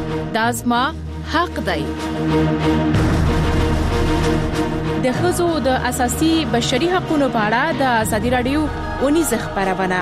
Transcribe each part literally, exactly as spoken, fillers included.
دا زما حق دی. د ښځو د اساسي بشري حقوقو په اړه د ازادي رادیو اونیزه خبرونه.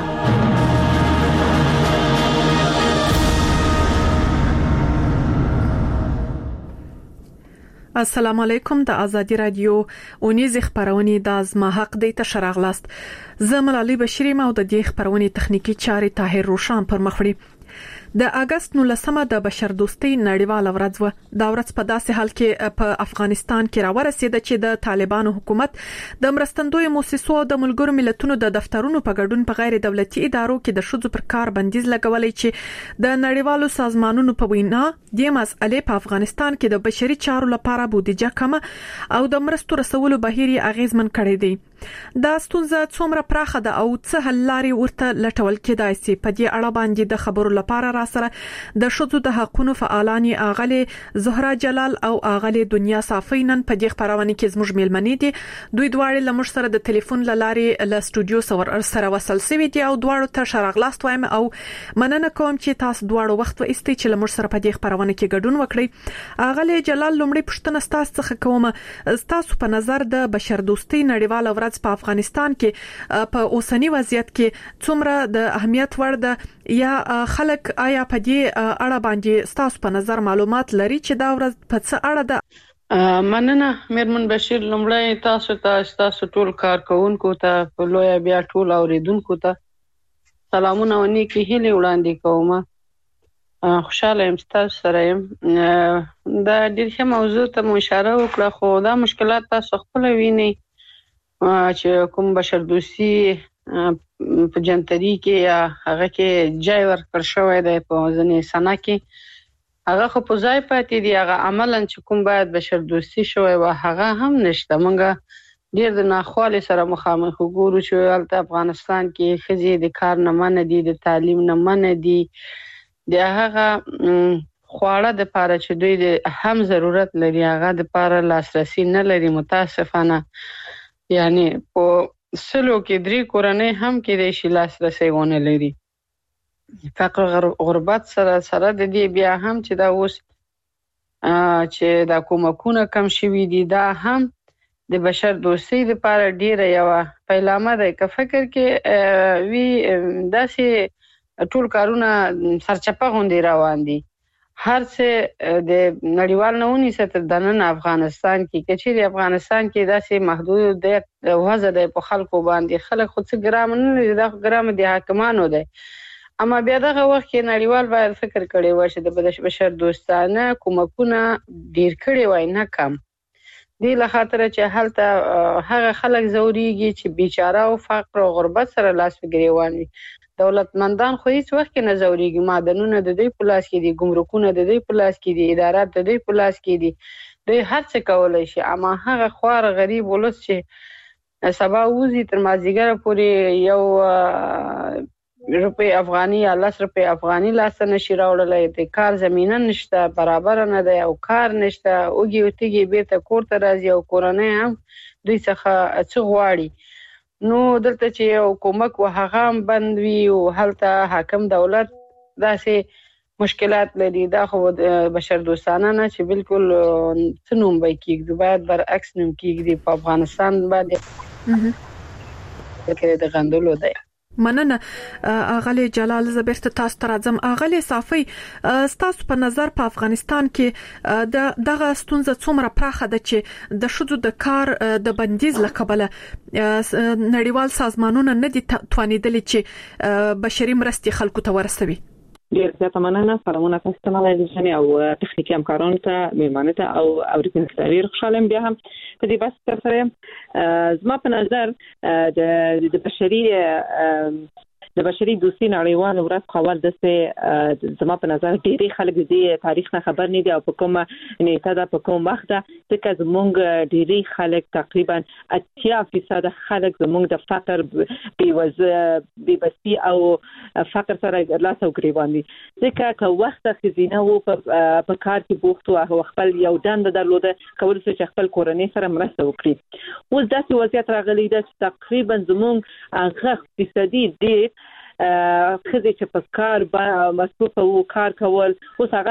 السلام علیکم. د ازادي رادیو اونیزه خبرونه د زما حق دی ته شراغلاست. زه ملالۍ بشری ما او د دې خبرونه تخنیکی چاري طاهر روشان پر مخ وړي. د اگست نولسمه د بشردوستۍ نړیواله ورځ و. دا ورځ په داسې حال کې په افغانستان کې راورسېده چې د طالبانو حکومت د مرستندوی مؤسسو او د ملګرو ملتونو د دفترونو په ګډون په غیر دولتي ادارو کې د شذو پر کار بندیز لګولې چې د نړیوالو سازمانونو په وینا د مسئلې په افغانستان کې د بشري چارو لپاره بودیجه کم او د مرستو رسولو بهیر اغیزمن کړی دی. دا ستونزه څومره پراخه ده او څه حل لارې ورته لټول کېدای شي؟ په دې اړه باندې د خبرو لپاره را سره د شذو د حقوقو فعالان اغلی زهرا جلال او اغلی دنیا صافی نن په دې خبرونه کې زموږ میلمنې دي. دوی دواړه لمر سره د ټلیفون لارې له استودیو سره وصل شوي دي او دواړو ته شراغلاست وایم او مننه کوم چې تاسو دواړو وخت و استې چې لمر سره په دې خبرونه کې ګډون وکړي. اغلی جلال لومړی پښتنه تاسو څخه کوم، تاسو په نظر د بشردوستۍ نړیواله ورځ په افغانستان کې په اوسنی وضعیت کې څومره د اهمیت وړ ده یا خلک آیا په دې اړه باندې تاسو په نظر معلومات لري چې دا ورځ په څه اړه ده؟ مننه میرمن بشیر. لومړی تاسو ته تاسو ټول کارکونکو ته په لوی بیا ټول اوریدونکو ته سلامونه او نیکی هیلې وړاندې کوم. خوشاله یم تاسو سره یم. دا ډېر ښه موضوع ته مو اشاره وکړه، خو دا مشکلات تاسو خپل وینئ چې کوم بشردوستي په جنتري کې یا هغه کې جای ورکړ شوی دی په ځینې سنا کې، هغه خو په ځای پاتې دی. هغه عملاً چې کوم باید بشردوستي شوی و هغه هم نشته. موږ ډېر د ناخوالې سره مخامخ وګورو چې هلته افغانستان کې ښځې د کار نه منع دي، د تعلیم نه منع دي، د هغه خواړه د پاره چې دوی د هم ضرورت لري هغه د پاره لاسرسي نه لري. متاسفانه یعنی په سلو کې درې کورنۍ هم کې د شي لاسرسي ونه لري. فقر غربت سره سره د دې بیا هم چې دا اوس چې دا کومکونه کم شوي دي دا هم د بشر دوستۍ لپاره ډیره یو پیلامه ده. که فکر کې وی داسې ټول کارونه سرچپه غونډې روان دي، هر څه د نړیوال نه ونیسه تر دننه افغانستان کې کچېرې افغانستان کې داسې محدود دی وضع دی په خلکو باندې. خلک خو څه ګرام نه لري، دا ګرام د حاکمانو دی. اما بیا دغه وخت کې نړیوال باید فکر کړی وای چې د بشر دوستانه کومکونه ډیر کړي وای نه کم. دې له خاطر چې هلته هغه خلک زوريږي چې بیچاره او فقر او غربت سره لاس په ګریوان وي. دولتمندان خو هیڅ وخت کې نه زوريږي. معدنونه د دوی په لاس کې دي، ګمرکونه د دوی په لاس کې دي، ادارات د دوی په لاس کې دي، دوی هر څه کولای شي. اما هغه خوار غریب ولس چې سبا وزي تر مازیګر پورې یو روپی افغاني یا لس روپی افغاني لاس نشي راوړلای، د کار زمينه نشته، برابر نه ده او کار نشته، اوږي او تیږي بیرته کور ته راځي او کورنۍ هم دوی څخه څه غواړي. نو دلته چې یو کومک و هغه هم بند وي او هلته حاکم دولت داسې مشکلات لري. دا خو بشر دوستانه نه چې بالکل څه نوم به کېږدي، باید برعکس نوم کېږدي. په افغانستان باندې فکر د غندلو دی. مننه اغلی جلال. زبرت تاسو ته راځم. اغلی صافی، تاسو په نظر په افغانستان کې د دغه ستونزه څومره پراخه ده چې د شذو د کار د بندیز لکبله نړیوال سازمانونه نه دي توانیدلي چې بشري مرستې خلکو ته ورسوي؟ ډیر زیاته مننه. سلامونه تاسو ته ملایي او تخنیکی همکارانو ته، میلمانه ته او اوریدونکو ته. ډیر خوشاله یم بیا هم په دې بحث سره. زما په نظر د بشري د بشري دوستۍ نړیواله ورځ خبر ده چې زما په نظر ډېری خلک دې تاریخ نه خبر نه دي او په کومه نیټه ده په کوم وخت ده. ځکه زموږ ډېری خلک تقریبا اتیا فیصد خلک زموږ د فقر بېوزلي او فقر سره لاس او ګریوان دي. ځکه که وخت ښځینه وو په کار کې بوخت وو او خپل یو دنده درلوده کولی شو چې خپل کورنۍ سره مرسته وکړي. اوس داسې وضعیت راغلی ده چې تقریبا زموږ هغه فیصدي ډېر ښځې چې په کار مصروفه وو کار کول اوس هغه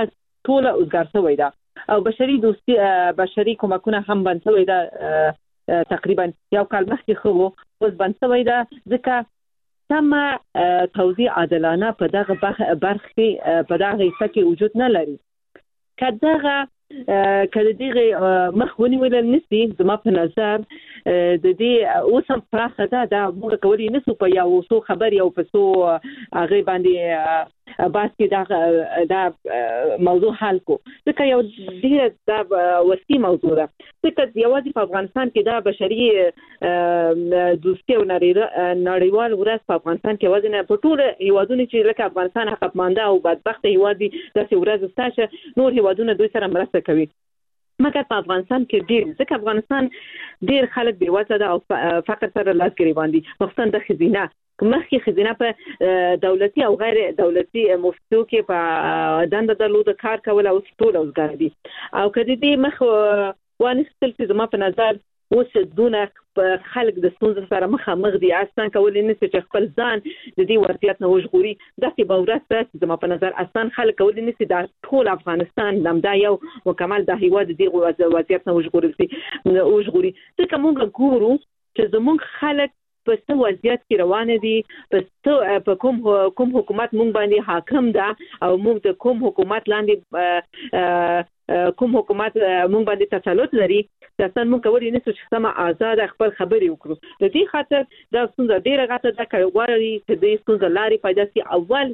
ټول اوسګار شوی دا او بشري دوستي بشري کومکونه هم بند شوی دا تقریبا یو کال مخکې خو اوس بند شوی دا ځکه سم توزیع عادلانه په دغه برخه په دغه حصہ کې وجود نه لري. کداغه کله دغه مخونی ولل نسی زما په نظر د دې اوسم پراخه ده دا موږ کولی نسو په یو څو خبر یو په څو هغه باندې باس کې دا دا موضوع حل کو ځکه یو ډیر دا وسیع موضوع ده ځکه یوازې په افغانستان کې دا بشري دوستي او نړیوال ورځ په افغانستان کې وزن په ټول هیوادونو چې لکه افغانستان حق مانده او بدبخت هیواد دي داسې ورځ ستاسو نور هیوادونه دوی سره مرسته کوي مګر په افغانستان کې ډیر ځکه افغانستان ډیر خلک بې وزله ده او فقر سره لاس ګریوان دي مخصوصا د خزینه مخکې خزینه په دولتي او غیر دولتي مؤسسو کې په دنده درلود کار کول او ټول اوسګار دي او کله دې مخ وانستل چې زما په نظر اوس دونه خلک د ستونزې سره مخامخ دي اصلا کولای نشي چې خپل ځان د دې وضعیت نه وژغوري داسې به ورځ راشي زما په نظر اصلا خلک کولای نشي د ټول افغانستان لمدا یو مکمل د هیواد د دې وضعیت نه وژغوري وژغوري ځکه موږ ګورو چې زموږ خلک په څه وضعیت کې روان دي په په کوم کوم حکومت مونږ باندې حاکم ده او موږ د کوم حکومت لاندې کوم حکومت مونږ باندې تسلط لري تاسو موږ کولی نشو چې سم آزاد خپل خبرې وکړو د دې خاطر دا څنګه ډیره غاټه ده کوي چې د څنګه لاري پیدا سي اول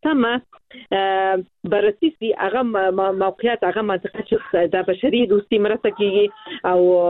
سم بررسي هغه موقعیت هغه منطقه چې د بشري دوستي مرسته کیږي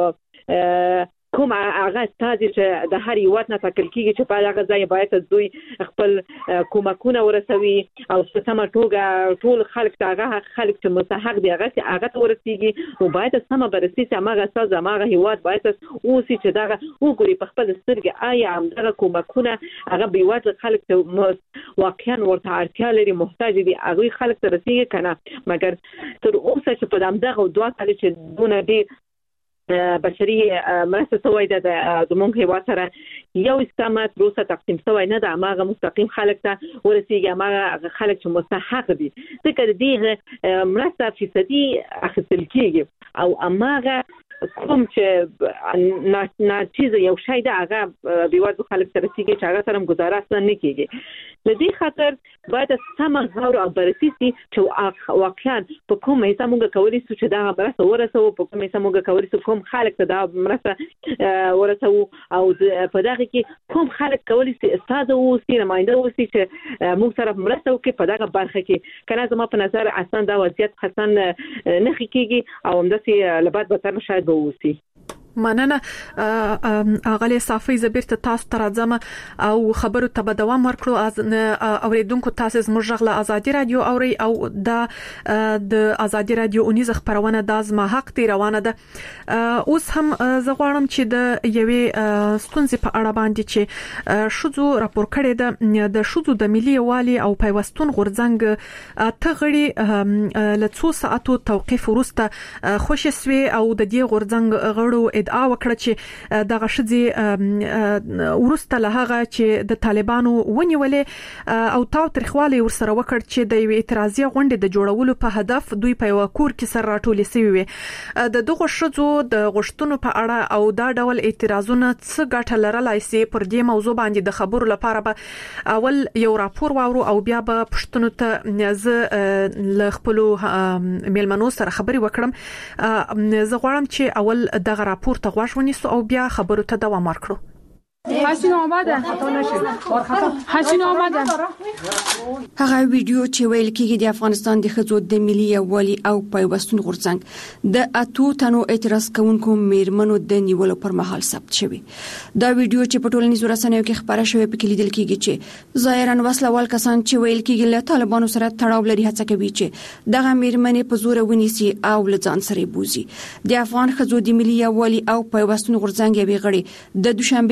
او کوم هغه ستاسو چې د هر یو نه تکل کیږي چې په هغه ځای باید دوی خپل کومکونه ورسوي او سمه توګه ټول خلک هغه خلک چې مستحق دي هغه هغه ورسیږي او باید سمه بررسي چې هغه ستاسو هغه هیواد باید اوسې چې دا وګوري په خپل سترګې آیا هغه کومکونه هغه بیوات خلک ته واقعا ورته اړتیا لري محتاج دي هغه خلک ته رسیږي کنه مګر تر اوسه چې په دغه دوه کال چې دونه دي بشري مرسته سوی ده زموږ هیواد سره یو استعمار روسه تقسیم سوی نه ده هغه مستقیم خلک ته ورسیږي هغه خلک چې مستحق دي ځکه دې مرسته فیصدي اخیستل کیږي او هغه کوم چې نه چیز یو شی ده هغه بیوازو خلک سره سیږي چې هغه سره گزاره اصلا نه کیږي د دې خاطر باید سم غور او بررسي سي چې واقعا په کوم حساب موږ کولی شو چې دا مرسته ورسو په کوم حساب موږ کولی شو کوم خلک ته دا مرسته ورسو او په دغه کې کوم خلک کولی شي استاد او سي نماینده او سي چې موږ سره مرسته وکړي په دغه برخه کې کنه زما په نظر اصلا دا وضعیت حسن نه کیږي او همداسې لبات به تر شاید بوسي مننه اغلی صافی زبیر ته تاسو تر ځم او خبرو ته به دوام ورکړو از اوریدونکو تاسو زموږ غلا ازادي رادیو اوري او د د ازادي رادیو اونیز خبرونه د ازما حق دی روانه ده اوس هم زغوانم چې د یوې ستونزې په اړه باندې چې شوزو راپور کړی ده د شوزو د ملي والي او پیوستون غورځنګ ته غړي له څو ساعتو توقيف وروسته خوشسوي او د دې غورځنګ غړو ادعا وکړه چې دغه شذې ورسته له هغه چې د طالبانو ونیولې او تاو ترخوالي ورسره وکړ چې د یو اعتراضي غونډې د جوړولو په هدف دوی په یو کور کې سر راټولې سوي وي د دغه شذو د غشتونو په اړه او دا ډول اعتراضونه څه ګټه لرلای شي پر دې موضوع باندې د خبرو لپاره به اول یو راپور واورو او بیا به پښتنو ته ز ل خپل میلمنو سره خبري وکړم زه غواړم چې اول دغه راپور ته غواړم ونیسو او بیا خبرو ته دوام ورکړو حسین آمده حسین آمده هغه ویډیو چې ویل کېږي د افغانستان د خزو د ملي یوالي او پیوستون غورځنګ د اتو تنو اعتراض کوونکو میرمنو د نیولو پر مهال ثبت شوی دا ویډیو چې په ټولنیزو رسنیو کې خبره شوې په کې لیدل کېږي چې ظاهرا وسلوال کسان چې ویل کېږي له طالبانو سره تړاو لري هڅه کوي چې دغه میرمنې په زور ونیسي او له ځان سره بوزي د افغان خزو د ملي یوالي او پیوستون غورځنګ یې غړي د دوشنبه په ورځ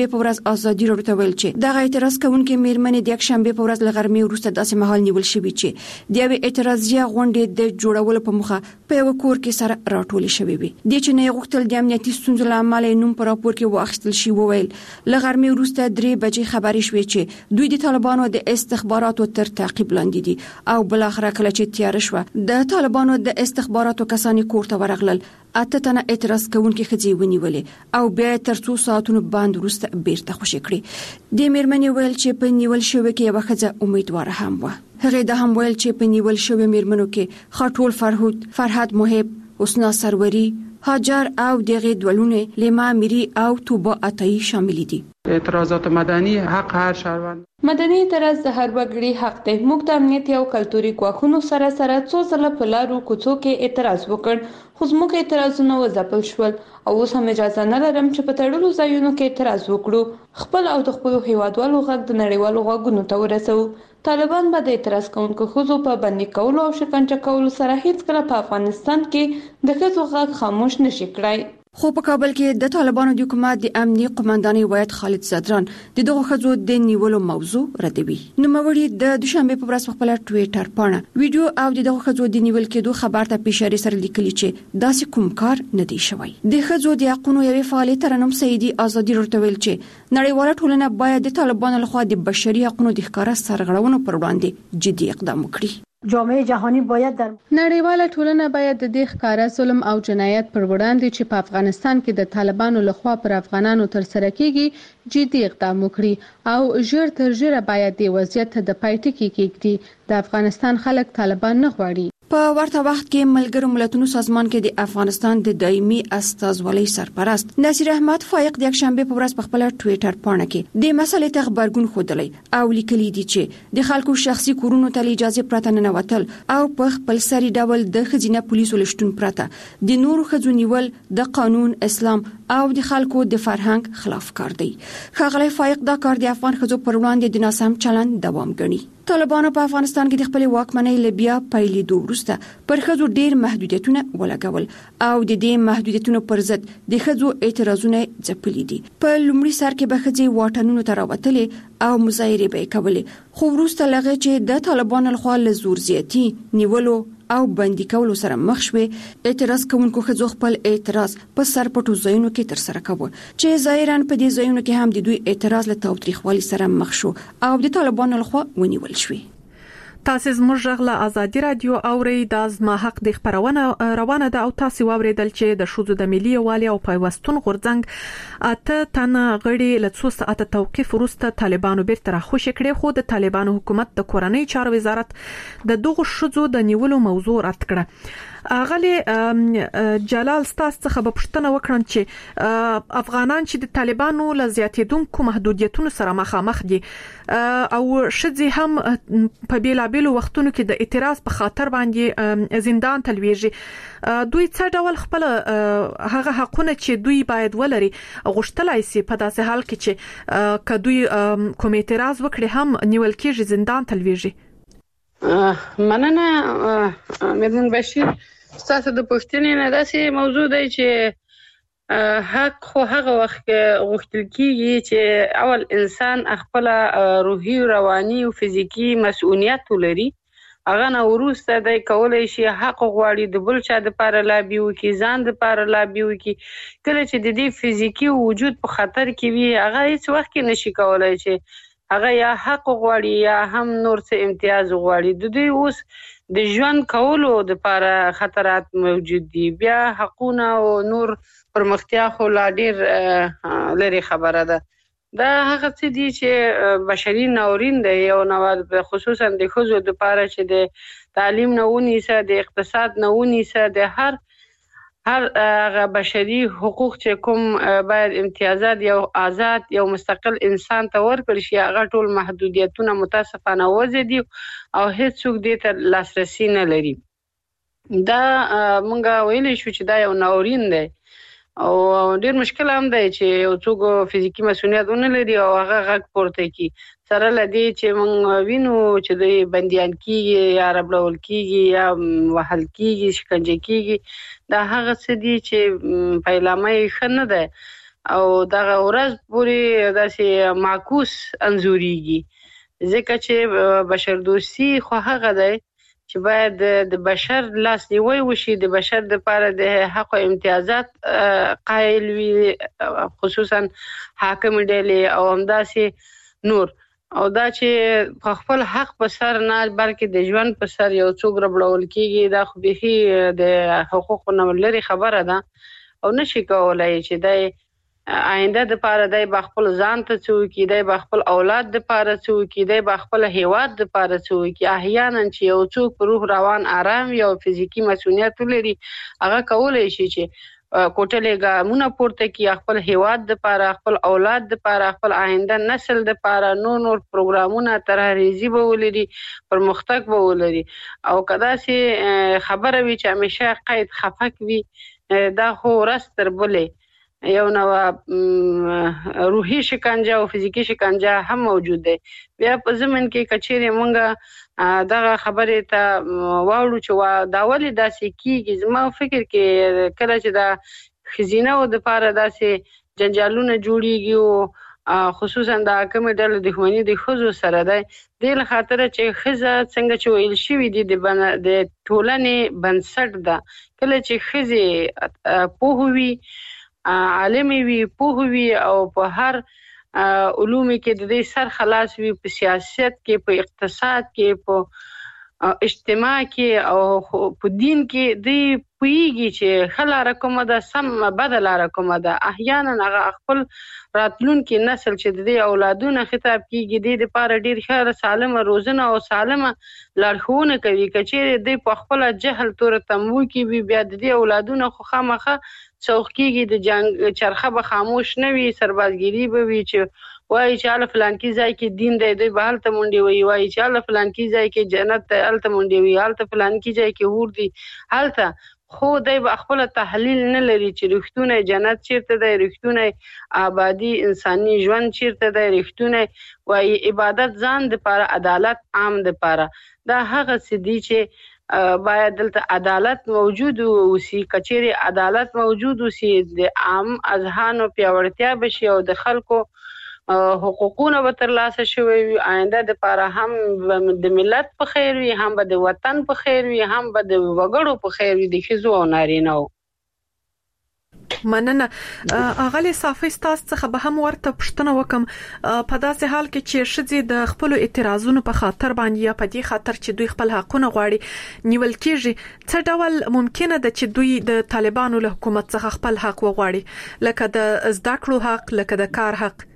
ازادي راډیو ته ویل چې دغه اعتراض کوونکې میرمنې د یک شنبه په ورځ له غرمې وروسته داسې مهال نیول شوې چې د یوې اعتراضیه غونډې د جوړولو په مخه په یو کور کې سره راټول شوې وي. د چې نه غوښتل د امنیتي ستونزو له امله نوم پر راپور کې واخیستل شي. وویل له غرمې وروسته درې بجې خبرې شوې چې دوی د طالبانو د استخباراتو تر تعقیب لاندې دي او بل اخر کله چې تیار شو د طالبانو د استخباراتو کسانی کور ته ورغلل. اته تنه اعتراض کوونکي خځې ونیولې او بیا تر څو ساعتونو باندې وروسته بیرته خوشي کړې. د میرمنې ویل چې په نیول شوې کې یو خځه امیدوار هم و. هغه د هم ویل چې په نیول شوې میرمنو کې خاطول فرهود، فرحت محب، حسنا سروري، هاجر او دغه دولونه لیما میری او توبه عطایی شامل دي. اعتراضات مدنی حق هر شهروند. مدني اعتراض د هر وګړي حق دی. موږ د امنیت او کلتوري ګواښونو سره سره څو ځله په لارو کوڅو کې اعتراض وکړ، خو زموږ اعتراضونه وځپل شول او اوس هم اجازه نه لرم چې په تړلو ځایونو کې اعتراض وکړو. خپل او د خپل هیوادوالو غږ د نړیوالو غوږونو ته ورسوو. طالبان به د اعتراض کوونکو ښځو په بندي کولو او شکنجه کولو سره هیڅ کله په افغانستان کې د ښځو غږ خاموش نشي کړای. خو په کابل کې د طالبانو د حکومت د امنیي قوماندانۍ وایي خالد زدران د دغه خځو د نیولو موضوع ردوي. نو موري د دوشنبه په ورځ خپل ټوئیټر پاڼه ویډیو او د دغه خځو د نیول کېدو خبر ته پیشاری سره لیکلي چې داسې کوم کار نه دی شوی. د خځو د حقوقو یوې فعالې ترنم سیدی ازادي راډیو ویل چې نړیواله ټولنه باید د طالبانو لخوا د بشري حقوقو د ښکارا سرغړونو پر وړاندې جدي اقدام وکړي. جامعه جهانی باید در نړیواله ټولنه باید د دې ښکارا ظلم او جنایت پر وړاندې چې په افغانستان کې د طالبانو لخوا پر افغانانو تر سره کیږي جدي اقدام وکړي او ژر تر ژره باید د وضعیت د پای ټکی کېږي. د افغانستان خلک طالبان نه غواړي. په ورته وخت کې ملګرو ملتونو سازمان کې د افغانستان د دایمي استازولۍ سرپرست نصیر احمد فائق د یک شنبه په ورځ په خپل ټوئیټر پاڼه کې د مسلې ته خبرګون خوده او لیکلي دي چې د خلکو شخصي کورونو ته اجازه پرته نه وتل او په خپل سری ډول د خزینه پولیسو لشتون پرته د نورو خځو نیول د قانون، اسلام او د خلکو د فرهنګ خلاف کار دی. ښاغلی فائق دا کار د افغان خځو پر وړاندې د ناسم چلند دوام ګڼي. طالبانو په افغانستان کې د خپل واکمنۍ لبیا پیلېدو وروسته پر خځو ډېر محدودیتونه ولګول او د دې محدودیتونو پر ضد د خځو اعتراضونه ځپلي دي. په لومړي سر کې به خځې واټنونو ته راوتلې او مظاهرې به کولې، خو وروسته لغه چې د طالبانو لخوا له زور زیاتی نیولو او بندي کولو سره مخ شوې، اعتراض کوونکو خځو خپل اعتراض په سرپټو ځایونو کې تر سره کاوه چې ظاهرا په دې ځایونو کې هم د دوی اعتراض له تاوتریخوالي سره مخ شو او د طالبانو لخوا ونیول شوې. تاسو زموږ غلا ازادي رادیو اوري د زما حق د خبرونه روانه ده او تاسو واوریدل چې د شوزو د ملي یوالي او پیوستون غورځنګ اته تنه غړي له څو ساعت توقيف وروسته طالبانو بیرته راخوشي کړي، خو د طالبانو حکومت د کورنۍ چارو وزارت د دغه شوزو د نیولو موضوع رد کړه. اغلی جلال ستاسو څخه په پښتنه وکړم چې افغانان چې د طالبانو له زیاتېدونکو محدودیتونو سره مخامخ دي او شذي هم په بیلابېلو وختونو کې د اعتراض په خاطر باندې زندان تلويږي، دوی څه ډول خپل هغه حقونه چې دوی باید ولري غوښتلای شي په داسې حال کې چې کدوې کوم اعتراض وکړي هم نیول کېږي، زندان تلويږي. مننه مېرمن بشیر، ستاسو د پوښتنې نه داسې موضوع دی چې حق خو هغه وخت غوښتل کیږي چې اول انسان خپل روحي، رواني او فزیکی مسؤلیت ولري. هغه نه وروسته د کولای شي حق غواړي د بل چا د لپاره لابي وکړي، ځان د لپاره لابي وکړي. کله چې د دې فزیکی وجود په خطر کې وي هغه هیڅ وخت کې نشي کولای چې هغه یا حق غواړي یا هم نور څه امتیاز غواړي. د دوی اوس د ژوند کولو د لپاره خطرات موجود دي. بیا حقونه او نور پرمختیا خو لا ډیر لري خبره ده. دا هغه څه دي چې بشري ناورین دی، یو نو خصوصا د ښځو د لپاره چې د تعلیم نه ونیسه، د اقتصاد نه ونیسه، د هر هر هغه بشري حقوق چې کوم باید امتیازات یو آزاد یو مستقل انسان ته ورکړل شي هغه ټول محدودیتونه متاسفانه وځي دي او هیڅ څوک دې ته لاسرسي نه لري. دا مونږ ویلی شو چې دا یو ناورین دی او ډیر مشکل هم دی چې یو څوک فزیکی مسؤلیت ونه لري او هغه غږ پورته کوي. سره لدی چې مونږ وینو چې د بنديان کیږي یا ربړول کیږي یا وهل کیږي، شکنجه کیږي. دا هغه څه دي چې پیلامه یې ښه نه ده. او دغه ورځ پورې داسې معکوس انځوريږي ځکه چې بشردوستي خو هغه دی چې باید د بشر لاس نیوی وشي د بشر د لپاره د حق او امتیازات قایل وي خصوصا حاکم ډلې او همداسې نور او دا چې په خپل حق په سر نه بلکې د ژوند په سر یو څوک ربړول کیږي دا خو به د حقوقو نه لري خبره ده او نشي کولای چې د آینده د لپاره د خپل ځان ته څوکي د خپل اولاد د لپاره څوکي د خپل هیواد د لپاره څوکي احیانا چې یو څوک په روح روان آرام یو فزیکی مسؤلیت لري هغه کولای شي چې کوټلې ګامونه پورته کی خپل هیواد د لپاره خپل اولاد د لپاره خپل آینده نسل د لپاره نور نور پروګرامونه ترهریزي به ولري پرمختګ به ولري او کدا سي خبره وي چې همیشه قید خفق وي دا خو راستر بلې یو نو روحي شکنجه او فزیکی شکنجه هم موجود دی بیا په زمن کې کچېره مونږه دغه خبره ته واړو چې دا ولې داسې کیږي زما فکر کې کله چې دا خزینه او د لپاره داسې جنجالونه جوړیږي او خصوصا د حکومت ډله دښمنۍ د خزو سره ده د خاطر چې خزه څنګه چې ویل شوی دي د ټولنې بنسټ ده کله چې خزه پوهوي عالمي وي پوهوي او په هر علوم کې د دې سر خلاص وي په سیاست کې په اقتصاد کې په اجتماع کې او په دین کې د پویږي چې خلاره کومه ده سم بدله را کومه ده احیانا هغه خپل راتلونکي نسل چې د دې اولادونو خطاب کیږي د دې لپاره ډیر ښه سالمه روزنه او سالمه لارښوونه کوي کچې د په خپل جهل تور تمو کې بیا د دې اولادونو خو خامخه څوک کیږي د جنگ چرخه به خاموش نه وي سربازګيري به وي چې وای چې ال فلان کی ځای کې دین دی دوی به حالت مونډي وي وای چې ال فلان کی ځای کې جنت ته الته مونډي وي حالت فلان کی ځای کې هور دي حالت خو دای به خپل تحلیل نه لري چې رښتونه جنت چیرته دی رښتونه آبادی انساني ژوند چیرته دی رښتونه وای عبادت ځان د لپاره عدالت عام د لپاره دا هغه سدي چې باید دلته عدالت موجود اوسي کچېره عدالت موجود اوسي د عام اذهانو پیاوړتیا بشي او د خلکو حقوقونه به ترلاسه شوي وي آینده د لپاره هم د ملت په خیر وي هم به د وطن په خیر وي هم به د وګړو په خیر وي د ښځو او نارینه‌و مننه اغلی صافي تاسو څخه به هم ورته پښتنه وکم په داسې حال کې چې شذې د خپل اعتراضونو په خاطر باندې یا په دې خاطر چې دوی خپل حقونه غواړي نیول کېږي څه ډول ممکنه ده چې دوی د طالبانو له حکومت څخه خپل حق وغواړي لکه د زده کړو حق لکه د کار حق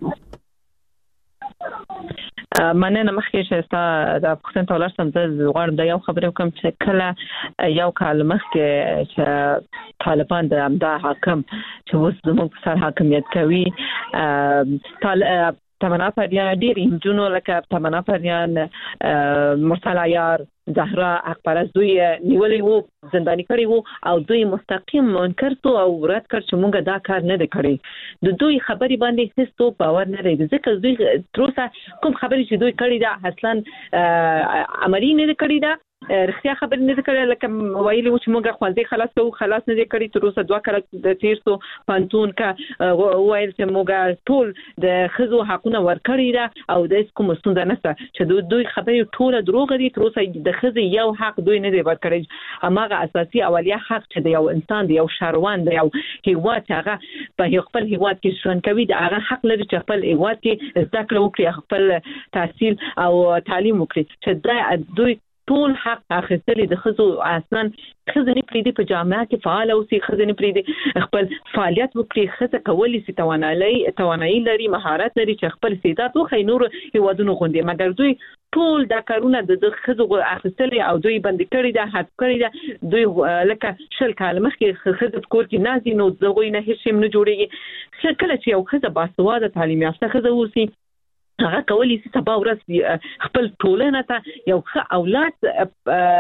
مننه مخکې چې تاسو د پښتون تولر سم د غوړ د یو خبرې کوم چې کله یو کال مخکې چې طالبان د امدا حاکم چې اوس زموږ سر حاکمیت کوي تمنا پریان ډیر انجونو لکه تمنا پریان مرسل عیار زهرا اخبارات دوی نیولې وو زنداني کړي وو او دوی مستقیم منکر تو او رد کړ چې موږ دا کار نه کړی د دوی خبري باندې هیڅ تو باور نه لري ځکه دوی تروسه کوم خبري چې دوی کړی دا اصلا عملی نه کړی دا رښتیا خبرې نه کړې لکه ویلي و چې موږ خوازي خلاص کوو خلاص نه کړی تر اوسه دوه کاله د تیرسو پانتون کا وایل چې موږ ټول د خزو حقونه ورکړی دا او د کوم ستونزه نشته چې دوی خبرې ټول دروغ دي تر اوسه د خزي یو حق دوی نه دی ورکړی اماغه اساسي اولیه حق چې د یو انسان دی یو شهروان دی یو هیواد هغه په خپل هیواد کې ژوند کوي دا هغه حق لري چې خپل هیواد کې زده کړه وکړي خپل تحصیل او تعلیم وکړي چې دا دوی ټول حق اخیستل د خزو اصلا خزنه پریدي په جامعه کې فعال او سي خزنه پریدي خپل فعالیت وکړي خزه کولی سي توانایي توانایي لري مهارت لري چې خپل استعداد او خینور هیوادونو غوندي مګر دوی ټول دا کارونه د خزو اخیستل او دوی باندې کړی دا حد کړی دا دوی لکه شل کال مخکې خزه کور کې نازي نو دغه نه هیڅ هم نه جوړيږي کله چې یو خزه باسواده تعلیم یافته خزه ورسي هغه کولی سي سبا ورځ خپل ټولنه ته یو ښه اولاد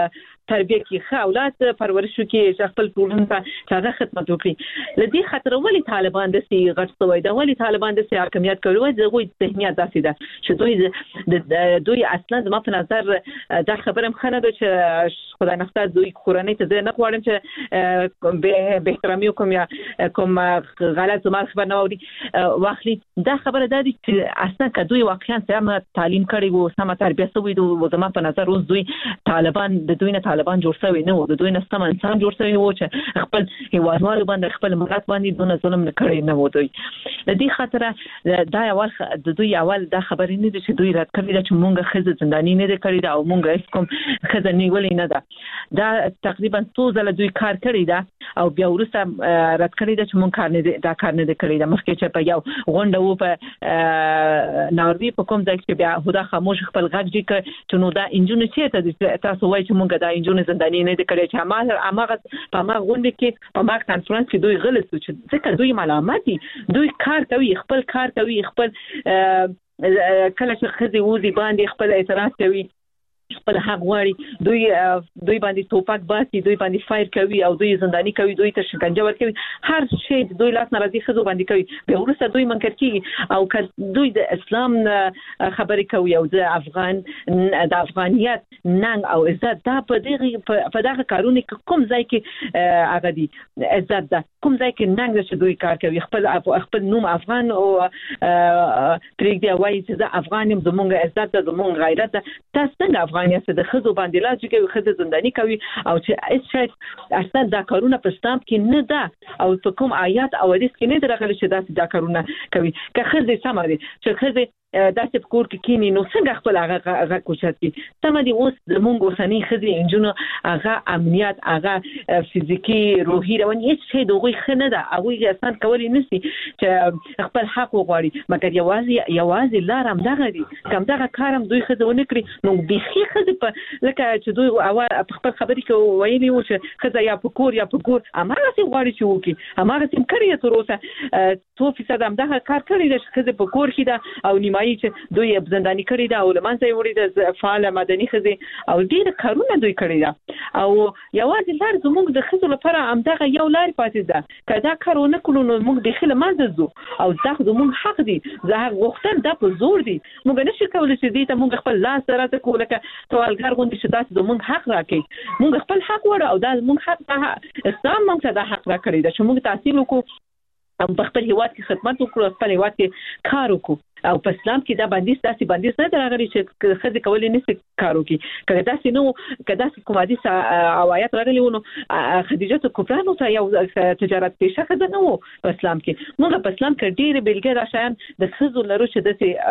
تربیه کې ښه اولاد پرورش کې خپل ټولنې ته هغه خدمت وکړي لدی خطر ولې طالبان د سی غټ سوي دا ولې طالبان د سی حاکمیت کوي دغه ذهنیت داسې ده چې دوی د دوی اصلا زما په نظر دا خبره مخنه ده چې خدای نخته دوی کورنۍ ته نه غواړم چې به احترامي کوم یا کوم غلط زما خبر نه ووري واخلي دا خبره ده چې اصلا که دوی واقعا سم تعلیم کړي وو سم تربیه شوی دوی زما په نظر اوس دوی طالبان د دوی نه طالبان جوړ شوی نه وو د دوی نه سم انسان جوړ شوی وو چې خپل هیوادوالو باندې خپل ملت باندې دونه ظلم نه کړی نه وو دوی د دې خاطر دا اول د دوی اول دا خبرې نه دي چې دوی رات کړی چې مونږه خزه زنداني نه دي کړی دا او مونږه هیڅ کوم خزه نیولې نه ده دا تقریبا څو ځله دوی کار کړی دا او بیا ورسته رات کړی دا چې مونږ کار نه دي دا کار نه دي کړی دا مخکې چې په یو غونډه وو په ناروی په کوم ځای کې بیا هدا خاموش خپل غږ دي چې نو دا انجونې چې تاسو وایي چې مونږه دا انجونې زنداني نه دي کړی چې ما هغه په ما غونډه کې په ما کانفرنس کې دوی غلط چې ځکه دوی ملامت دي دوی کار کوي خپل کار کوي خپل کله چې خزي وځي باندې خپل اعتراض کوي خپل حق غواړي دوی دوی باندې توپک باسي دوی باندې فایر کوي او دوی زنداني کوي دوی ته شکنجه ورکوي هر شی دوی لاس ناراضي خزو باندې کوي به ورسره دوی منکر کیږي او که دوی د اسلام خبرې کوي او د افغان د افغانیت ننګ او عزت دا په دغه په دغه کارونه کوم ځای کې هغه دي عزت ده کوم ځای کې ننګ چې دوی کار کوي خپل خپل نوم افغان او پرېږدي وایي چې زه افغان یم زموږ عزت ده زموږ غیرت ده تاسو څنګه افغانیت د خزو باندې لاجی کوي خزه زنداني کوي او چې هیڅ شي اصلا دا کارونه په اسلام کې نه ده او په کوم آیات او حدیث کې نه درغلي چې دا کارونه کوي که خزه سم دي چې خزه داسې په کور کې کینی نو څنګه خپل هغه هغه کوشش سم دي اوس زمونږ اوسنی خزه انجونو هغه امنیت هغه فزیکی روحي رواني هیڅ شي دوی خنه ده هغه اصلا کولی نشي چې خپل حق وغواړي مګر یوازې یوازې لارم دغه دي کوم دغه کارم دوی خزه ونه کړی نو بيخي خزه په لکه چې دوی اول خپل خبرې کوي ویلي و چې خزه یا په کور یا په کور امره سي غواړي چې وکي امره سم کړی تر اوسه څو فیصد هم دغه کار کړی د خزه په کور کې ده او نیمایي چې دوی زنداني کړی دا او لمنځه وړي د فعال مدني خزه او ډیر کارونه دوی کړی دا او یوازې لار زموږ د خزو لپاره هم دغه یو لار پاتې ده کدا کارونه کولو نو موږ د خله منځ زو او دغه زموږ حق دي زه غوښتل د په زور دي موږ نشو کولای چې دې ته موږ خپل لاس راته کوله ک سوالګر غونډه چې تاسو زموږ حق راکې موږ خپل حق وړو او دا موږ حق ته اسلام موږ ته د حق را کړی دا چې موږ تحصیل وکړو او په خپل هیواد کې خدمت وکړو خپل هیواد کې کار وکړو او په اسلام کې دا بندیز داسې بندیز نه درغلي چې خځې کولای نشي کار وکړي کله داسې نو کله داسې کوم حدیث او آیات راغلي ونه خدیجه کبرا نو ته یو تجارت پیشه خځه نه وو په اسلام کې موږ په اسلام کې ډېر بیلګې راشان د خځو لرو چې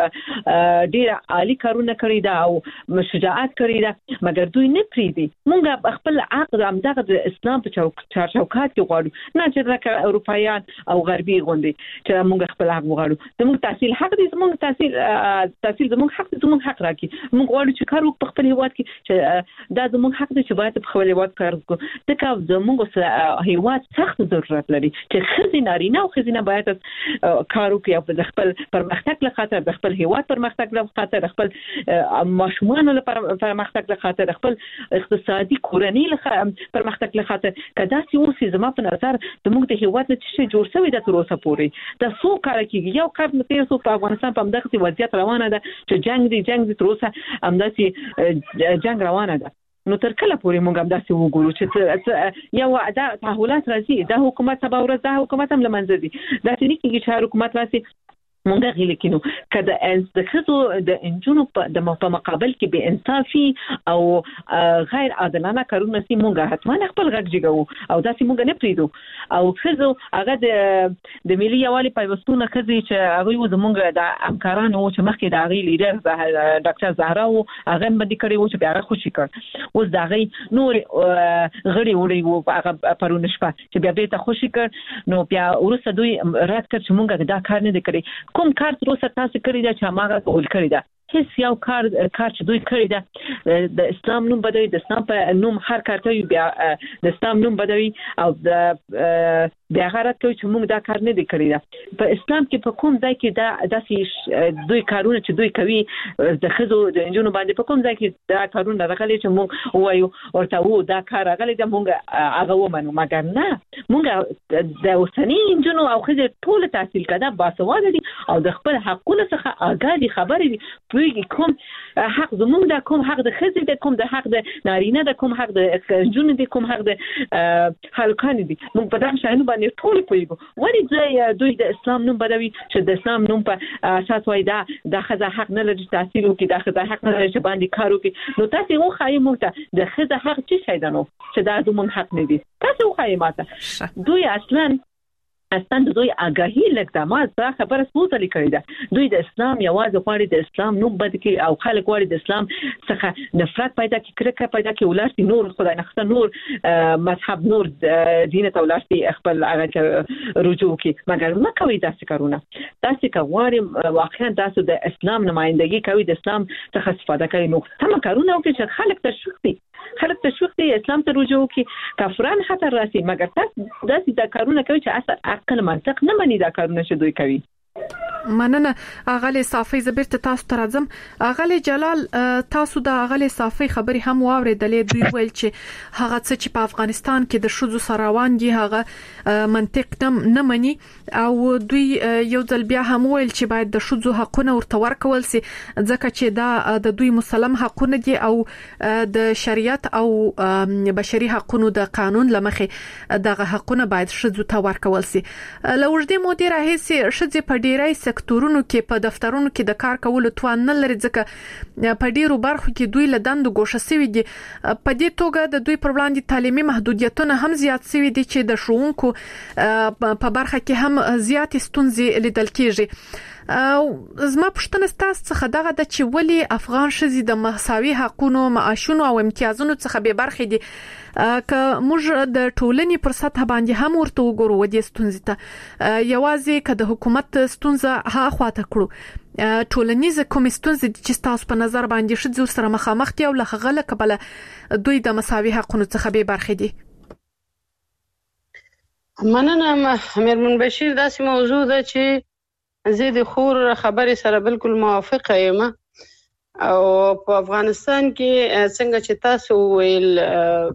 داسې ډېر عالی کارونه کړی دا او شجاعت کړی دا مګر دوی نه پریدي موږ خپل عقد هم دغه د اسلام په چوکاټ کې غواړو نه چې راکړه اروپایان او غربي غونډي چې موږ خپل حق غواړو زموږ تحصیل حق دي موږ تحصیل تحصیل زموږ حق دي زموږ حق راکړي موږ غواړو چې کار وکړو په خپل هیواد کې چې دا زموږ حق دي چې باید په خپل هیواد کار وکړو ځکه زموږ هیواد سخت ضرورت لري چې خزي نارینه او خزینه باید کار وکړي او د خپل پرمختګ لپاره د خپل هیواد پرمختګ لپاره د خپل ماشومان لپاره پرمختګ لپاره د خپل اقتصادي کورنۍ لپاره پرمختګ لپاره کدا چې اوس زما په نظر زموږ د هیواد څخه چې جوړ شوی د تر اوسه پورې د څو کار کې یو کار نه تیر سو په افغانستان په دغه وضعیت روانه ده چې جنگ دی جنگ دی تر اوسه همداسې جنگ روانه ده نو تر کله پورې موږ همداسې وګورو چې یو دا تحولات راځي دا حکومت سبا ورځ دا حکومت هم لمنځه دي دا چې نه کېږي چې حکومت راسي مونږ غوښتل کینو کله د خزو د انجونو د مقابل کې به انصافي او غیر عادلانه کارونه سي مونږ حتما خپل غږ جګو او دا سي مونږ نه پریدو او خزو هغه د د ملي یوالي پیوستونه خزي چې هغه زمونږ د همکارانو چې مخکې د هغه لیډر ډاکټر زهرا او هغه باندې کړی و چې بیا خوشی کړ اوس دا غي نور غړي وړي و هغه پرونه شپه چې بیا به ته خوشی کړ نو بیا ورسره دوی رات کړ چې مونږ دا کار نه کړی کوم کار تر اوسه تاسو کړی دا چې هغه قبول کړی دا هیڅ یو کار کار چې دوی کړی ده د اسلام نوم بدوي، د اسلام په نوم هر کار کوي، بیا د اسلام نوم بدوي او د بیا غلط کوي چې موږ دا کار نه دی کړی ده. په اسلام کې په کوم ځای کې دا داسې دوی کارونه چې دوی کوي د ښځو د نجونو باندې په کوم ځای کې دا کارونه راغلي چې موږ وایو ورته وو دا کار راغلی ده موږ هغه ومنو؟ مګر نه، موږ د اوسني نجونو او ښځې ټول تحصیل کړه باسواده دي او د خپل حقونو څخه آګاه دي، خبرې دي، پوهېږي کوم حق زموږ ده، کوم حق د ښځې ده، کوم د حق د نارینه ده، کوم حق د نجونو دی، کوم حق د هلکانو دي. موږ په دغه شیانو باندې ټول پوهېږو. ولې دوی د اسلام نوم بدوي چې د اسلام نوم په اساس وایي دا دا ښځه حق نه لري تحصیل وکړي، دا ښځه حق نه لري چې باندې کار وکړي. نو تاسې وښایئ موږ ته د ښځه حق څه شی ده نو چې دا زموږ حق نه دي؟ تاسې وښایئ ماته. دوی اصلا اصلا دوی آگاهی لګدا ما دا خبره سوزلې کړې ده. دوی د اسلام یوازې غواړي د اسلام نوم بد کړي او خلک غواړي د اسلام څخه نفرت پیدا کړي، کرکه پیدا کړي، ولارتي نور خدای نه نور مذهب نور دین ته ولارتي خپل هغه رجوع کړي. مګر ما کوي داسې کارونه. تاسو که غواړئ واقعا تاسو د اسلام نمائندګي کوي، د اسلام څخه استفاده کوي، نو تم کارونه وکړي چې خلک تشویق دي، خلک تشویق دي اسلام ته رجوع کړي. کافران خطر راسي، مګر تاسو داسې دا کارونه کوي چې اصلا عقل منطق نه مني دا کارونه چې دوی کوي. مننه اغلی صافی زبرت تاسو ته راځم. اغلی جلال تاسو د اغلی صافی خبري هم واوریدلې، دوی ویل چې هغه څه چې په افغانستان کې د شذو سره روان دي هغه منطق نه مني او دوی یو ځل بیا هم ویل چې باید د شذو حقونه ورته ورکول سي ځکه چې دا د دوی مسلم حقونه دي او د شریعت او بشري حقوقو د قانون لمخې دغه حقونه باید شذو ته ورکول سي. لوړدې مودې راهیسي شذې په ډیری سکتورونو کې په دفترونو کې د کار کولو توان نه لري ځکه په ډیرو برخو کې دوی له دندو ګوښه شوي دي. په دې توګه د دوی پر وړاندې تعلیمي محدودیتونه هم زیات شوي دي چې د ښوونکو په برخه کې هم زیات ستونزې لیدل کېږي. زما پوښتنه ستاسو څخه دغه د چې ولې افغان ښځې د مساوي حقوقو، معاشونو او امتیازونو څخه به برخې دي. که موږ د ټولنې پر سطح باندې هم ورته وګورو و دې ستونزې ته، یوازې که د حکومت ستونزه ها خواته کړو، ټولنیز کوم ستونزې چې تاسو په نظر باندې ښځې سره مخامخ دي او له هغه له کبله دوی د مساوي حقوقو څخه به برخې دي؟ مننه مېرمن بشیر. داسې موضوع ده چې زه د خور خبرې سره بالکل موافقه یم او په افغانستان کې څنګه چې تاسو ویل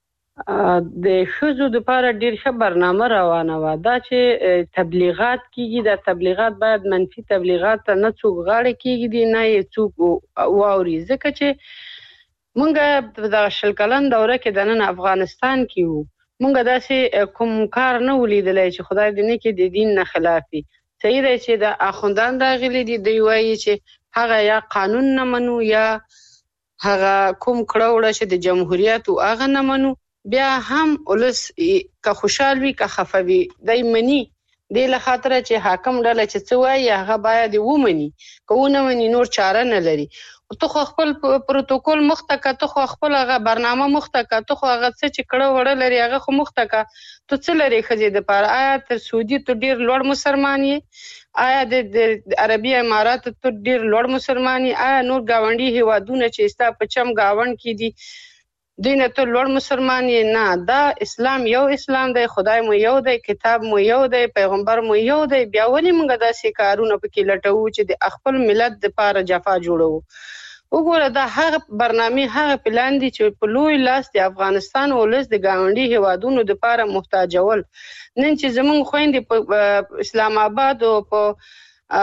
د ښځو لپاره ډېر ښه برنامه روانه وه. دا چې تبلیغات کیږي، دا تبلیغات باید منفي تبلیغات ته نه څوک غاړه کیږي نه یې څوک واوري، ځکه چې مونږ د شل کلن دوره کې د نن افغانستان کې وو، مونږ داسې کوم کار نه ولیدلی چې خدای دې نه کړي د دین نه خلاف وي. صحیح دی چې د اخوندان راغلي دي، دوی وایي چې هغه یا قانون نه منو یا هغه کوم کړه وړه چې د جمهوریت او هغه نه منو. بیا هم ولس که خوشحال وي که خفه وي دی مني، دې له خاطره چې حاکم ډله چې څه وایي هغه باید ومني، که ونه مني نور چاره نه لري. ته خو خپل پروتوکول مخته که، ته خو خپل هغه برنامه مخته که، ته خو هغه څه چې کړه وړه لري هغه خو مخته که. ته څه لري ښځې دپاره؟ آیا تر سعودي ته ډېر لوړ مسلمان یې؟ آیا د عربي اماراتو ته ډېر لوړ مسلمان یې؟ آیا نور ګاونډي هیوادونه چې ستا په چم ګاونډ کې دي دوی نه ته لوړ مسلمان یې؟ نه، دا اسلام یو اسلام دی، خدای مو یو دی، کتاب مو یو دی، پیغمبر مو یو دی. بیا ولې موږ داسې کارونه پکې لټوو چې د خپل ملت دپاره جفا جوړوو؟ وګوره دا هغه برنامې هغه پلان دي چې په لوی لاس د افغانستان ولس د ګاونډي هیوادونو دپاره محتاجول. نن چې زموږ خویندې په اسلام آباد او په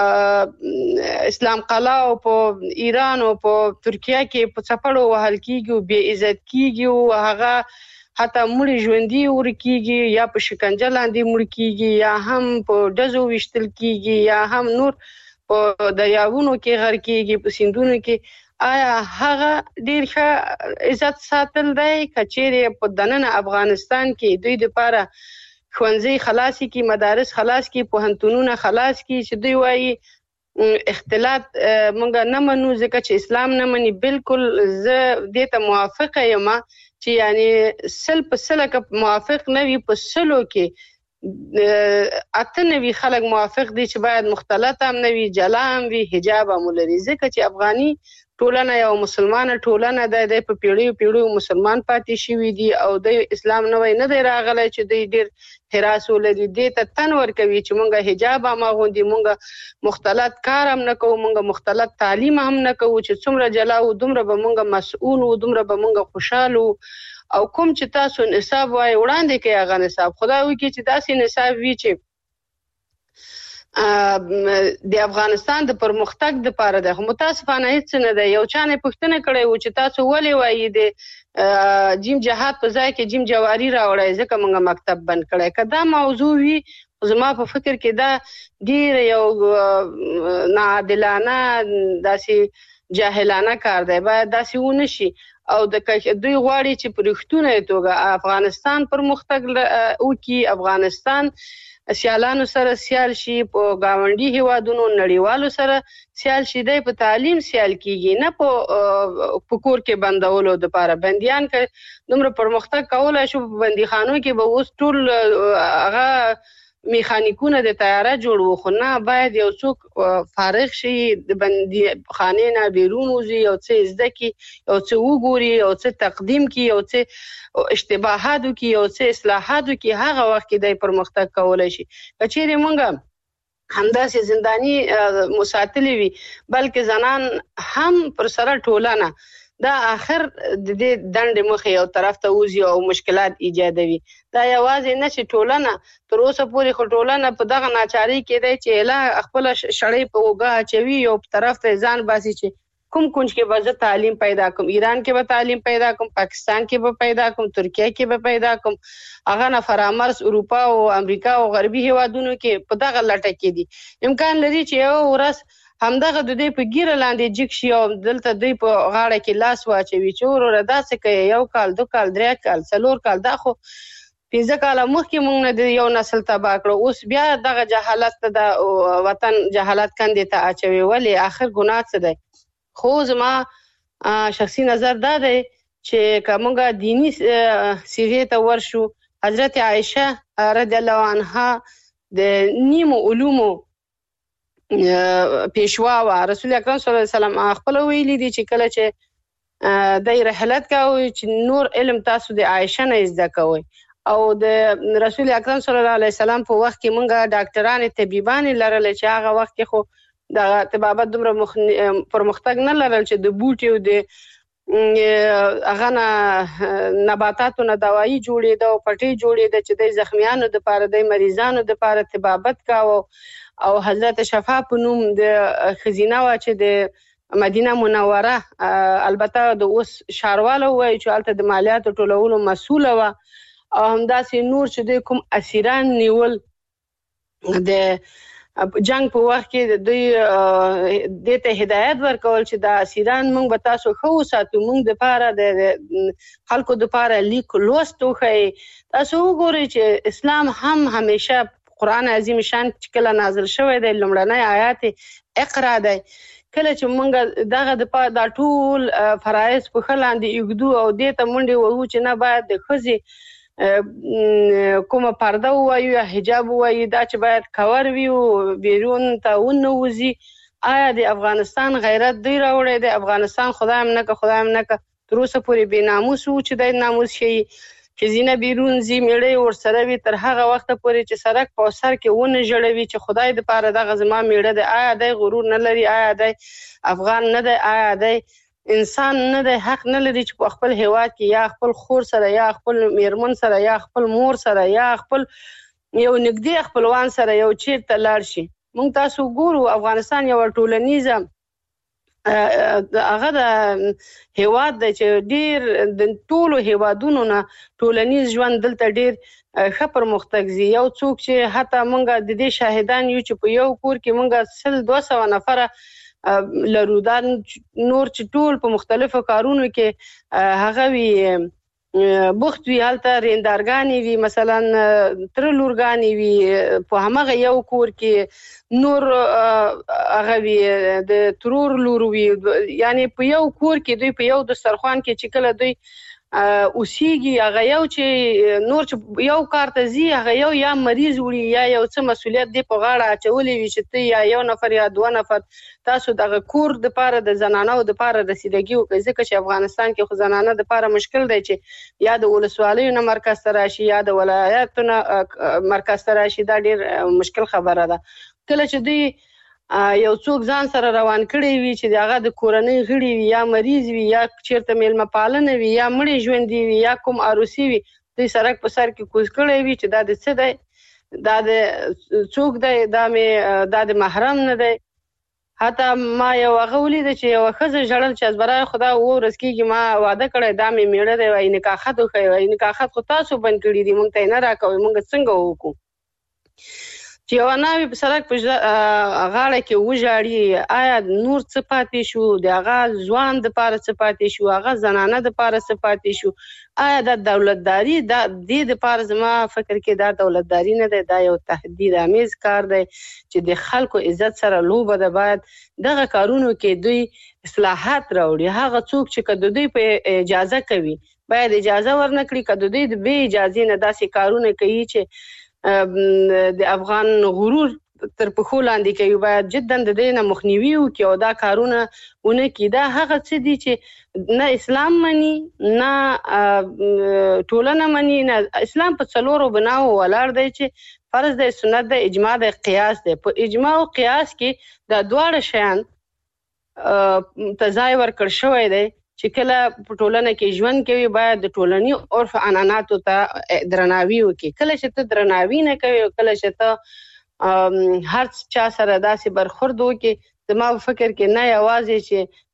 اسلام قلعه او په ایران او په ترکیه کې په چپړو وهل کېږي او بې عزت کېږي او هغه حتی مړي ژوندي ورکېږي یا په شکنجه لاندې مړ کېږي یا هم په ډزو ویشتل کېږي یا هم نور په دریابونو کې غر کېږي، په سیندونو کې. آیا هغه ډېر ښه عزت ساتل دی؟ که چیرې په دننه افغانستان کې دوی دپاره ښوونځي خلاص کی، مدارس خلاص کی، پوهنتونونه خلاص کی، چې دوی وایي اختلاط مونږ نه منو ځکه چې اسلام نه مني. بالکل زه دې ته موافقه یم چې یعنی سل په سله که موافق نه وي، په سلو کې اته نوي خلک موافق دي چې باید مختلط هم نه وي، جلا هم وي، حجاب هم ولري. ځکه چې افغاني ټولنه یو مسلمانه ټولنه ده، د په پیړیو پیړیو مسلمان پاتې شوي دي او د اسلام نوی نه دی راغلی چې دوی ډېر حراس ولري. دې ته تن ورکوي چې مونږ حجاب هم اغوندي، مونږ مختلط کار هم نه کوو، مونږ مختلط تعلیم هم نه کوو، چې څومره جلا و دومره به مونږ مسؤول و، دومره به مونږ خوشحال و. او کوم چې تاسو نصاب وای وړاندې کوي هغه نصاب خدای وکړي چې داسې نصاب وي چې د افغانستان د پرمختګ لپاره ده. خو متاسفانه هیڅ نه ده. یو چا نه پوښتنه کړې و چې تاسو ولې وایي د جیم جهاد په ځای کې جیم جواری راوړی ځکه موږ مکتب بند کړی. که دا موضوع وي زما په فکر کې دا ډېر یو ناعادلانه داسې جاهلانه کار دی، باید داسې ونه شي. او د دوی غواړي چې په رښتونې توګه افغانستان پرمختګ وکړي، افغانستان سیالانو سره سیال شي، په ګاونډي هیوادونو نړیوالو سره سیال شي. دی په تعلیم سیال کیږي نه په کور کې بندولو دپاره. بندیان که دومره پرمختګ کولی شو په بندیخانو کې به اوس ټول هغه میخانیکونه د طیاره جوړ و، خو نه باید یو څوک فارغ شي د بندي خانې نه بیرون وځي، یو څه زده کړي، یو څه وګوري، یو څه تقدیم کړي، یو څه اشتباهات وکړي، یو څه اصلاحات وکړي. هغه وخت کې دی پرمختګ کولی شي. که چیرې موږ همداسې زنداني مساتلې وي بلکې زنان هم پر سره ټولنه دا آخر د دې دندې مخې یو طرف ته وځي او مشکلات ایجادوي. دا یوازې نه چې ټولنه تر اوسه پورې خو ټولنه په دغه ناچارۍ کې دی چې لا خپله شړۍ په اوږه اچوي، یو طرف ته ځان باسي چې کوم کونج کې به زه تعلیم پیدا کوم، ایران کې به تعلیم پیدا کوم، پاکستان کې به پیدا کوم، ترکیه کې به پیدا کوم. هغه نه فرامرز اروپا او امریکا او غربي هیوادونو کې په دغه لټه کې دي. امکان لري چې یو ورځ همدغه د دوی په ګیره لاندې جګ شي او دلته دوی په غاړه کې لاس واچوي چې وروره داسې کوي یو کال دو کال درې کال څلور کال. دا خو پنځه کاله مخکې موږ نه د یو نسل تباه کړو، اوس بیا دغه جهالت ته د وطن جهالت کندې ته اچوي. ولې آخر ګناه څه دی؟ خو زما شخصي نظر دا دی چې که موږ دینی صیغې ته ورشو، حضرت عایشه رضی الله عنها د نیمو علومو پیشوا و. رسول اکرم صلی الله علیه وسلم خپل ویلي دي چې کله چې د رحلت کوي چې نور علم تاسو د عایشه نه زده کوئ. او د رسول اکرم صلی الله علیه وسلم په وخت کې مونږه ډاکټران طبيبان لرل چې هغه وخت کې خو د طبابت دومره پرمختګ نه لرل چې د بوټي او د هغه نه نباتاتو نه دوايي جوړېده او پټۍ جوړېده چې د زخمیانو دپاره د مریضانو دپاره طبابت کاوه. او حضرت شفا په نوم د ښځینه وه چې د مدینه منوره البته د اوس ښاروالو وایي چې هلته د مالیاتو ټولولو مسؤله وه، او همداسې نور چې دوی کوم اسیران نیول د جنگ په وخت کې دوی دې ته هدایت ورکول چې د اسیران موږ به تاسو ښه وساتو، موږ دپاره د خلکو دپاره لیک لوست وښیي. تاسو وګورئ چې اسلام هم همیشه قرآن عظیم شان چې کله نازل شوی دی لومړنی آیات اقرا دی، کله چې موږ دغه دا ټول فرایض په ښه لاندې ایږدو او دې ته منډې وهو چې نه باید د ښځې کومه پرده ووایو یا حجاب ووایو، دا چې باید کور وي او بیرون ته ونه وځي. آیا د افغانستان غیرت دوی راوړی دی؟ افغانستان خدای هم نه که خدای هم نه که تر اوسه پورې بې ناموس و چې دی ناموس ښیي. ښځینه بیرون ځي، میړه یې ورسره وي تر هغه وخته پورې چې سړک په سر کې ونه ژړوي چې خدای دپاره دغه زما میړه دی. آیا دی غرور نه لري؟ آیا دی افغان نه دی؟ آیا دی انسان نه دی؟ حق نه لري چې په خپل هیواد کې یا خپل خور سره یا خپل میرمن سره یا خپل مور سره یا خپل یو نږدې خپلوان سره یو چیرته لاړ شي؟ موږ تاسو ګورو افغانستان یو ټولنیزه هغه د هیواد دی چې ډېر د ټولو هیوادونو نه ټولنیز ژوند دلته ډېر ښه پرمختګ ځي. یو څوک چې حتی موږ د دې شاهدان یو چې په یو کور کې موږ سل دوه سوه نفره لرو، دا نور چې ټول په مختلفو کارونو کې هغه وي بوخت وي، هلته ریندارګانې وي، مثلا تره لورګانې وي په همغه یو کور کې، نور هغه وي د ترور لور وي، یعنې په یو کور کې دوی په یو دسترخوان کې چې کله دوی اوسېږي هغه یو چې نور چې یو کار ته ځي هغه یو یا مریض وړي یا یو څه مسؤلیت دی په غاړه اچولی وي چې ته یا یو نفر یا دوه نفر تاسو دغه کور دپاره د زنانو دپاره رسیدګي وکړئ ځکه چې افغانستان کې خو زنانه دپاره مشکل دی چې یا د ولسوالیو نه مرکز ته راشي یا د ولایاتو نه مرکز ته راشي دا ډېر مشکل خبره ده. کله چې دوی یو څوک ځان سره روان کړی وي چې هغه د کورنۍ غړي وي یا مریض وي یا چیرته میلمه پالنه وي یا مړی ژوندي وي یا کوم عروسي وي دوی سړک په سر کې کوز کړی وي چې دا د څه دی دا د څوک دی دا مې دا د محرم نه دی. حتی ما یو هغه ولیده چې یوه ښځه ژړل چې از برای خدا اووه ورځ کېږي ما واده کړی دا مې میړه دی وایي نکاح خط وښیي وایي نکاح خط خو تاسو بند کړي دي موږ ته یې نه راکوئ موږ څنګه وکړو چې یوه ناوې په سړک په غاړه کې وژاړي آیا نور څه پاتې شو د هغه ځوان دپاره څه پاتې شو هغه زنانه دپاره څه پاتې شو آیا دا دولتداري دا دې دپاره زما فکر کې دا دولتداري نه دی دا یو تهدید امیز کار دی چې د خلکو عزت سره لوبه ده. باید دغه کارونو کې دوی اصلاحات راوړي. هغه څوک چې که د دوی په اجازه کوي باید اجازه ورنکړي که د دوی د بې اجازې نه داسې کارونه کوي چې د افغان غرور تر پښو لاندې کوي باید جدا د دې نه مخنیوي وکړي او دا کارونه ونه کړي. دا هغه څه دي چې نه اسلام مني نه ټولنه مني نه اسلام په څلورو بناو ولاړ دی چې فرض دی سنت دی اجماع دی قیاس دی. په اجماع او قیاس کې دا دواړه شیان ته ځای ورکړ شوی دی چې کله په ټولنه کې ژوند کوي باید د ټولني عرف عنعناتو ته درناوي وکړي. کله چې ته درناوي نه کوي او کله چې ته هر چا سره داسې برخورد وکړي زما په فکر کې نه یوازې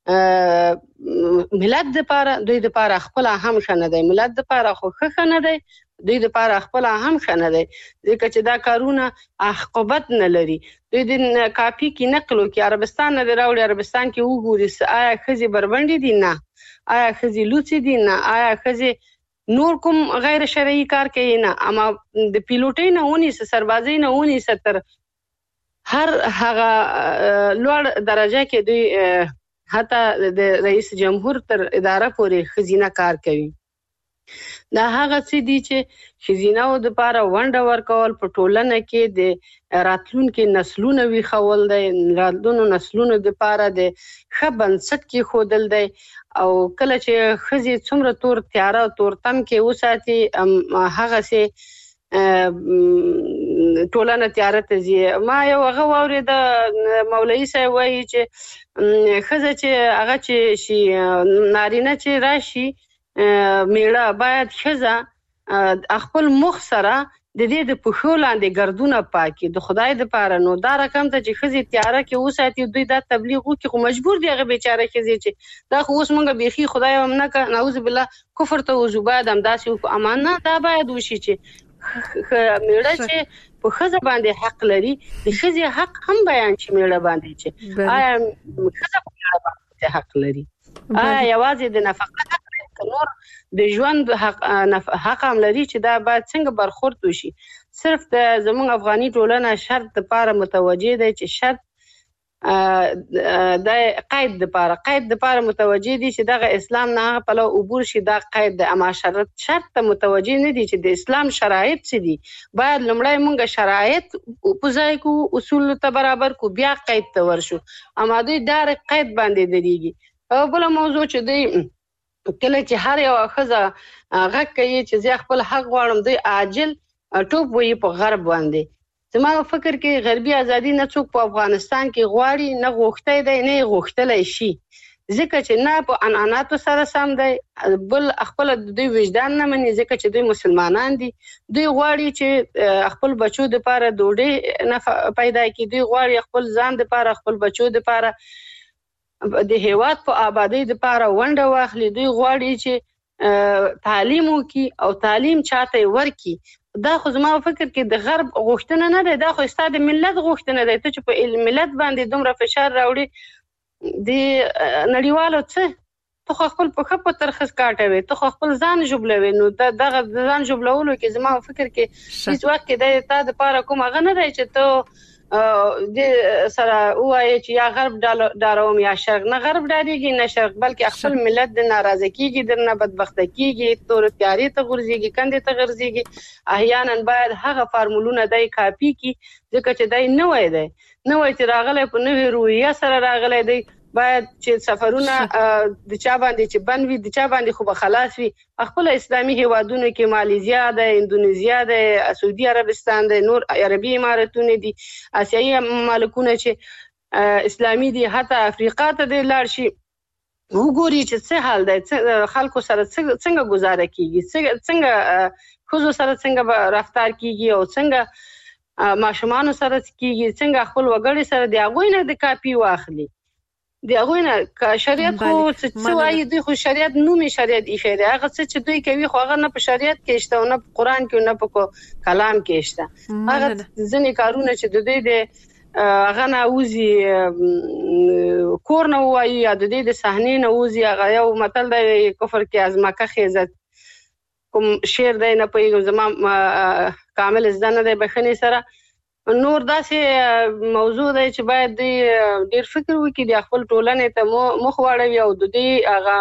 چې ملت دپاره دوی دپاره خپله هم ښه نه دی ملت دپاره خو ښه ښه نه دی دوی دپاره خپله هم ښه نه دی ځکه چې دا کارونه عاقبت نه لري. دوی د کاپي کې نقل وکړي عربستان نه دی راوړي عربستان کې وګوري آیا ښځې بربنډې دي نه آیا ښځې لوڅې دي نه آیا ښځې نور کوم غیر شرعي کار کوي نه اما د پیلوټۍ نه ونیسه سربازۍ نه ونیسه تر هر هغه لوړ درجه کې دوی حتی د رئیس جمهور تر اداره پورې ښځینه کار کوي. دا هغه څه دي چې ښځینهو دپاره ونډه ورکول په ټولنه کې د راتلونکي نسلونه ویښول دی راتلونو نسلونو دپاره د ښه بنسټ کېښودل دی او کله چې ښځې څومره تور تیاره او تورتم کې وساتي هغسې ټولنه تیاره ته ځي. ما یو هغه واورېده مولوي صاحب وایي چې ښځه چې هغه چې شي نارینه چې راشي میړه باید ښځه خپل مخ سره د دې د پښو لاندې ګردونه پاکي د خدای دپاره نو دا رقم ته چې ښځې تیاره کې وساتي دوی دا تبلیغ وکړي خو مجبور دي هغه بیچاره ښځې چې دا خو اوس موږ بیخي خدای هم نه که نعوذ بالله کفر ته وځو باید همداسې وکړو اما نه دا باید وشي چې میړه چې په ښځه باندې حق لري د ښځې حق هم بیان چې میړه باندې چې آیا ښځه په میړه باندې حق لري آیا یوازې د نفقه حق نور د ژوند حق حق هم لري چې دا باید څنګه برخورد وشي. صرف د زموږ افغاني ټولنه شرط دپاره متوجه دی چې شرط د قید دپاره قید دپاره متوجه دي چې دغه اسلام نه هغه پلو عبور شي دا قید دی اما شرط شرط ته متوجه نه دي چې د اسلام شرایط څه دي باید لومړی موږ شرایط په ځای کو اصول ته برابر کو بیا قید ته ورشو اما دوی ډایرکټ قید باندې درېږي. او بله موضوع چې دوی کله چې هر یو ښځه غږ کوي چې زه خپل حق غواړم دوی عاجل ټوپ وهي په غرب باندې زما فکر کې غربي ازادي نه څوک په افغانستان کې غواړي نه غوښتی دی نه یې غوښتلی شي ځکه چې نه په عنعناتو سره سم دی بل خپله د دوی وجدان نه مني ځکه چې دوی مسلمانان دي دوی غواړي چې خپل بچو دپاره ډوډۍ نه پیدا کړي دوی غواړي خپل ځان دپاره خپل بچو دپاره د هیواد په آبادۍ دپاره ونډه واخلي دوی غواړي چې تعلیم وکړي او تعلیم چاته یې ورکړي دا خو زما فکر کې د غرب غوښتنه نه دی دا خو ستا د ملت غوښتنه دی ته چې په ملت باندې دومره فشار راوړي د نړیوالو څه ته خو خپل پښه په ترخص کاټوې ته خو خپل ځان ژوبلوې نو دغه ځان ژوبلولو کې زما فکر کې هېڅ وخت کې دی تا دپاره کوم هغه نه دی چې ته د سره وایي چې یا غرب ډاروم یا شرق. نه غرب ډاریږي نه شرق، بلکې خپل ملت د ناراضه کیږي، درنه بدبخته کیږي، تور تیاری ته غورځيږي، کندې ته غورځيږي. احیانا باید هغه فارمولونه دای کاپی کی ځکه چې دای نه وای دی نه وای چې راغلی په نوې رویه سره راغلی دی. باید چې سفرونه د چا باندې چې بند وي د چا باندې خو به خلاص وي. خپل اسلامي هیوادونو کې ماليزیا ده، اندونیزیا ده، سعودي عربستان ده، نور عربي اماراتونه دي، آسیایي مملکتونه چې اسلامي دي، حتی افریقا ته د لاړ شي وګوري چې څه حال دی، خلکو سره څنګه گزاره کیږي، څنګه خزو سره څنګه رفتار کیږي او څنګه ماشومان سره کیږي، څنګه خپل وګړي سره دی هغه نه د کاپی واخلي. دی هغه نه که شریعت خو څه وایي، دوی خو شریعت نومي شریعت ایښی دی، هغه څه چې دوی کوي خو هغه نه په شریعت کې شته او نه په قرآن کې او نه په کلام کې شته. هغه ځینې کارونه چې د دوی د هغه نه وځي کور نه وایي یا د دوی د صحنې نه وځي. هغه یو متل دی کفر کې از مکه خیزد، کوم شعر دی نه پوهېږم زما کامل زده نه دی بخښنې سره. نور داسې موضوع دی چې باید دوی ډېر فکر وکړي، د خپل ټولنې ته مخ واړوي او د دوی هغه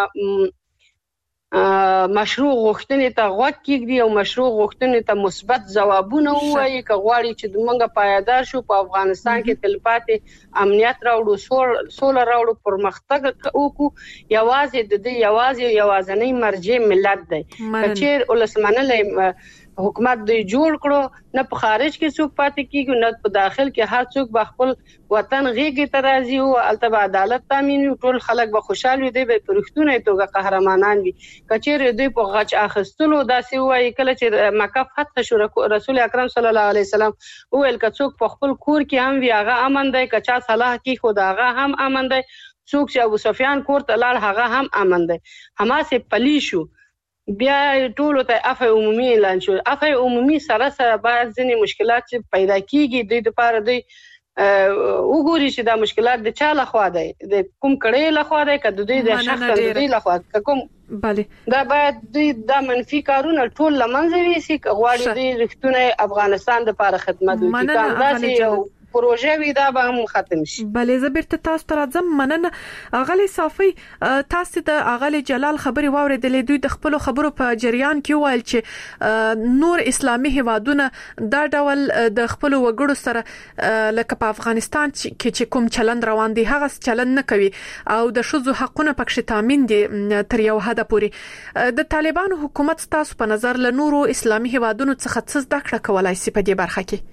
مشروع غوښتنې ته غوږ کېږدي او مشروع غوښتنې ته مثبت ځوابونه ووایي که غواړي چې موږ پایدار شو، په افغانستان کې تلپاتې امنیت راوړو، سوله راوړو، پرمختګ وکړو. یوازې د دوی یوازې یوازینی مرجع ملت دی. که چېر ولسمنلی حکومت دوی جوړ کړو، نه په خارج کې څوک پاتې کیږي نه په داخل کې، هر څوک به خپل وطن غېږې ته راځي او هلته به عدالت تامین وي، ټول خلک به خوشحال وي، دوی به په رښتونې توګه قهرمانان وي. که چېرې دوی په غچ اخیستلو داسې ووایي، کله چې مکه فتح شو رسول اکرم صلی الله علیه وسلم وویل که څوک په خپل کور کې هم وي هغه امن دی، که چا صلاح کېښود هغه هم امن دی، څوک چې ابو سفیان کور ته لاړ هغه هم امن دی. هماسې پلی شو، بیا ټولو ته عفو عمومي اعلان شو. عفو عمومي سره سره باید ځینې مشکلات چې پیدا کیږي دوی دپاره دوی وګوري چې دا مشکلات د چا لخوا دی، د کوم کړۍ لخوا دی، که د دوی د شخصا د دوی لخوا که کوم دا باید دوی دا منفي کارونه ټول له منځه یوسي که غواړي دوی رښتونی افغانستان دپاره خدمت وکړي. که همداسې یو پروژه وي دا به هم ختم شي. بلې زه بیرته تاسو ته راځم. مننه اغلې صافي، تاسو د اغلې جلال خبري واوریدلې. دوی د خپل خبرو په جریان کې ویل چې نور اسلامي هیوادونه دا ډول د خپل وګړو سره لکه په افغانستان کې چې کوم چلند روان دي هغه چلند نه کوي او د شذو حقونه پکې تامین دي تر یو حد پورې. د طالبانو حکومت تاسو په نظر له نورو اسلامي هیوادونو څخه څه زده کړه کولای شي په دې برخه کې؟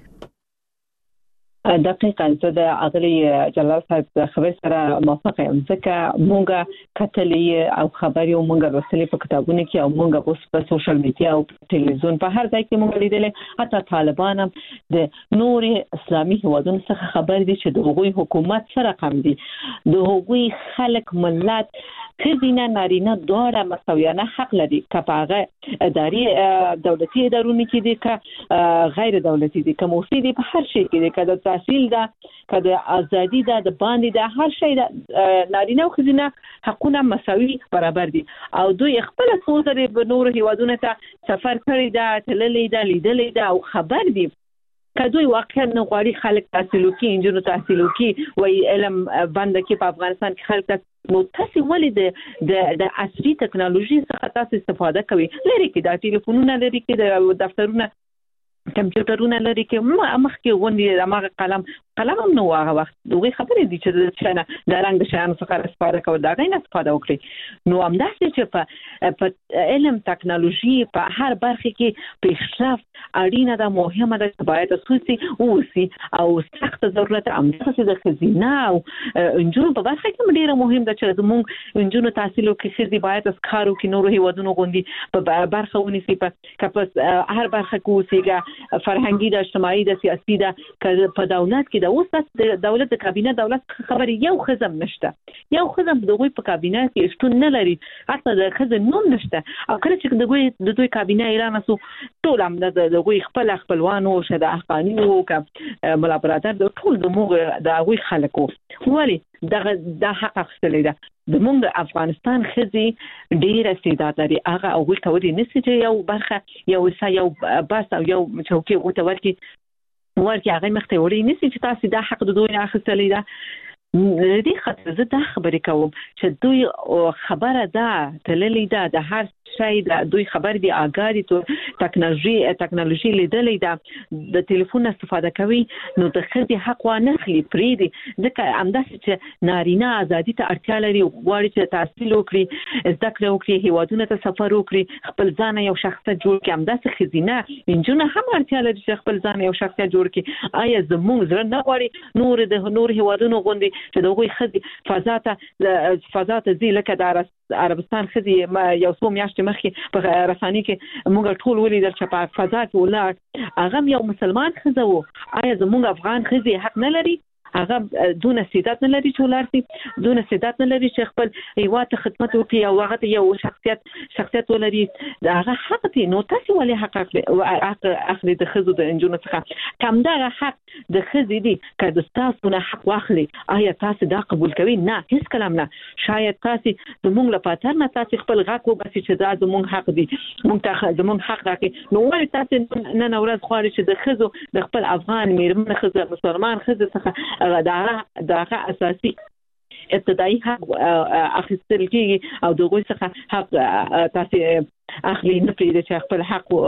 دقیقاً زه د اغلی جلال صاحب خبر سره موافق یم، ځکه مونږ کتلې او خبرې او مونږ لوستلې په کتابونو کې او مونږ اوس په سوشل میډیا او ټلویزیون په هر ځای کې مونږ لیدلې. حتی طالبان هم د نور اسلامي هیوادونو څخه خبر دي چې د هغوی حکومت سره کم دي، د هغوی خلک ملت خزینه نارینه دواړه مساویانه حق لري، که په هغه اداري دولتي ادارونو کې دي که غیر دولتي دي، که موسیقي دي، په هر شي کې دي، که د تحصیل ده، که د ازادي ده، د باندې ده، هر شي ده، نارینه او خزینه حقونه مساوي برابر دي. او دوی خپل څو ځلې په نورو هیوادونو ته سفر کړی ده، تللی ده، لیدلی ده او خبر دي. که دوی واقعا نه غواړي خلک تحصیل وکړي، انجونو تحصیل وکړي، وایي علم بنده کې په افغانستان کې خلک ته، نو تاسو ولې د د عصري ټکنالوژي څخه تاسو استفاده کوي؟ لري کې د ټلیفونونو لري کې د دفترونو کمپیوټرونه لري کې مخکې غونډې دماغه قلم قلم هم نو هغه وخت دوی خبرې دي چې د شنه د رنګ د شیانو څخه استفاده کوي، دا غي نه استفاده وکړي. نو همداسې چې په په علم ټکنالوژي په هر برخه کې پیشرفت اړینه ده، مهمه ده، باید اساسي اوسي او سخت ضرورت همداسې د خزینه او انجونو په برخه کې ډیره مهم ده چې زموږ انجونو تحصیل وکړي، خزي باید از کار وکړي، نورو هیوادونو غوندي په برخه ونیسي، په کپس هر برخه کې اوسيګا فرهنګي ده، اجتماعي ده، سیاسي ده، که په دولت کې د اوس د دولت د کابینه دولت خبري یو خزم نشته، یو خزم د دوی په کابینه کې شتون نه لري، حتی د خزم نوم نشته. او کله چې د دوی د دوی کابینه اعلان وسو ټول هم د دوی خپل خپلوانو شته احقانی او ک ملا برادر د ټول د موږ د دوی خلکو ولی د د حق اخستلې ده. د موږ افغانستان خزي ډیر استعداد لري، هغه او کوي نسي چې یو برخه یو څه یو بس او یو چوکي غوته ورکی ورته هغه مخته وړي نسی چې تاسو دا حق د دوی نه اخیستلی دا دې خاطر زه دا خبرې کوم چې دوی خبره ده تللی ده د هر شي د دوی خبر دي آګادي ته ټکنالوژي ټکنالوژي لیدلې ده د ټلیفون استفاده کوي نو د خدي حق ونخلي پری دي ځکه همداسې چې نارینه ازادي ته اړتیا لري غواړي چې تحصیل وکړي زده کړه وکړي هیوادونو ته سفر وکړي خپل ځان یو شخصیت جوړ کړي همداسې خزینه انجونه هم اړتیا لري چې خپل ځان یو شخصیت جوړ کړي آیا زموږ زړه نه غواړي نور د نور هیوادونو غوندي چې دغه خدي فضا ته فضا ته ځي لکه د عربستان خدي یو څو میاشتې مخکې په رساني کې موږ ټول ولیدل چې په فضا کې ولاړ هغه یو مسلمان خزه وو آیا زموږ افغان خزي حق نه لري هغه دون استعداد نه لري چې ولارتي دون استعداد نه لري چې خپل هیواد ته خدمت وکړي او هغه یو شخصیت شخصیت ولري هغه حق دی نو تاسو ولې حق اخلي اخلي د خزو د انجونو څخه کوم دا حق د خزي دی که د تاسو نه حق واخلي آیا تاسو دا قبول کوئ نه هیڅ کلام نه شاید تاسو زموږ لپاره نه تاسو خپل غاکو بس چې دا زموږ حق دی موږ ته زموږ حق راکړي نو ولې تاسو نن ورځ غواړئ چې د خزو د خپل افغان میرمن خزه مسلمان خزه څخه دا دا اساسي ابتدایي حق اخیستل کیږي او دغه څخه حق تاسو اخلي نه پریږدي چې خپل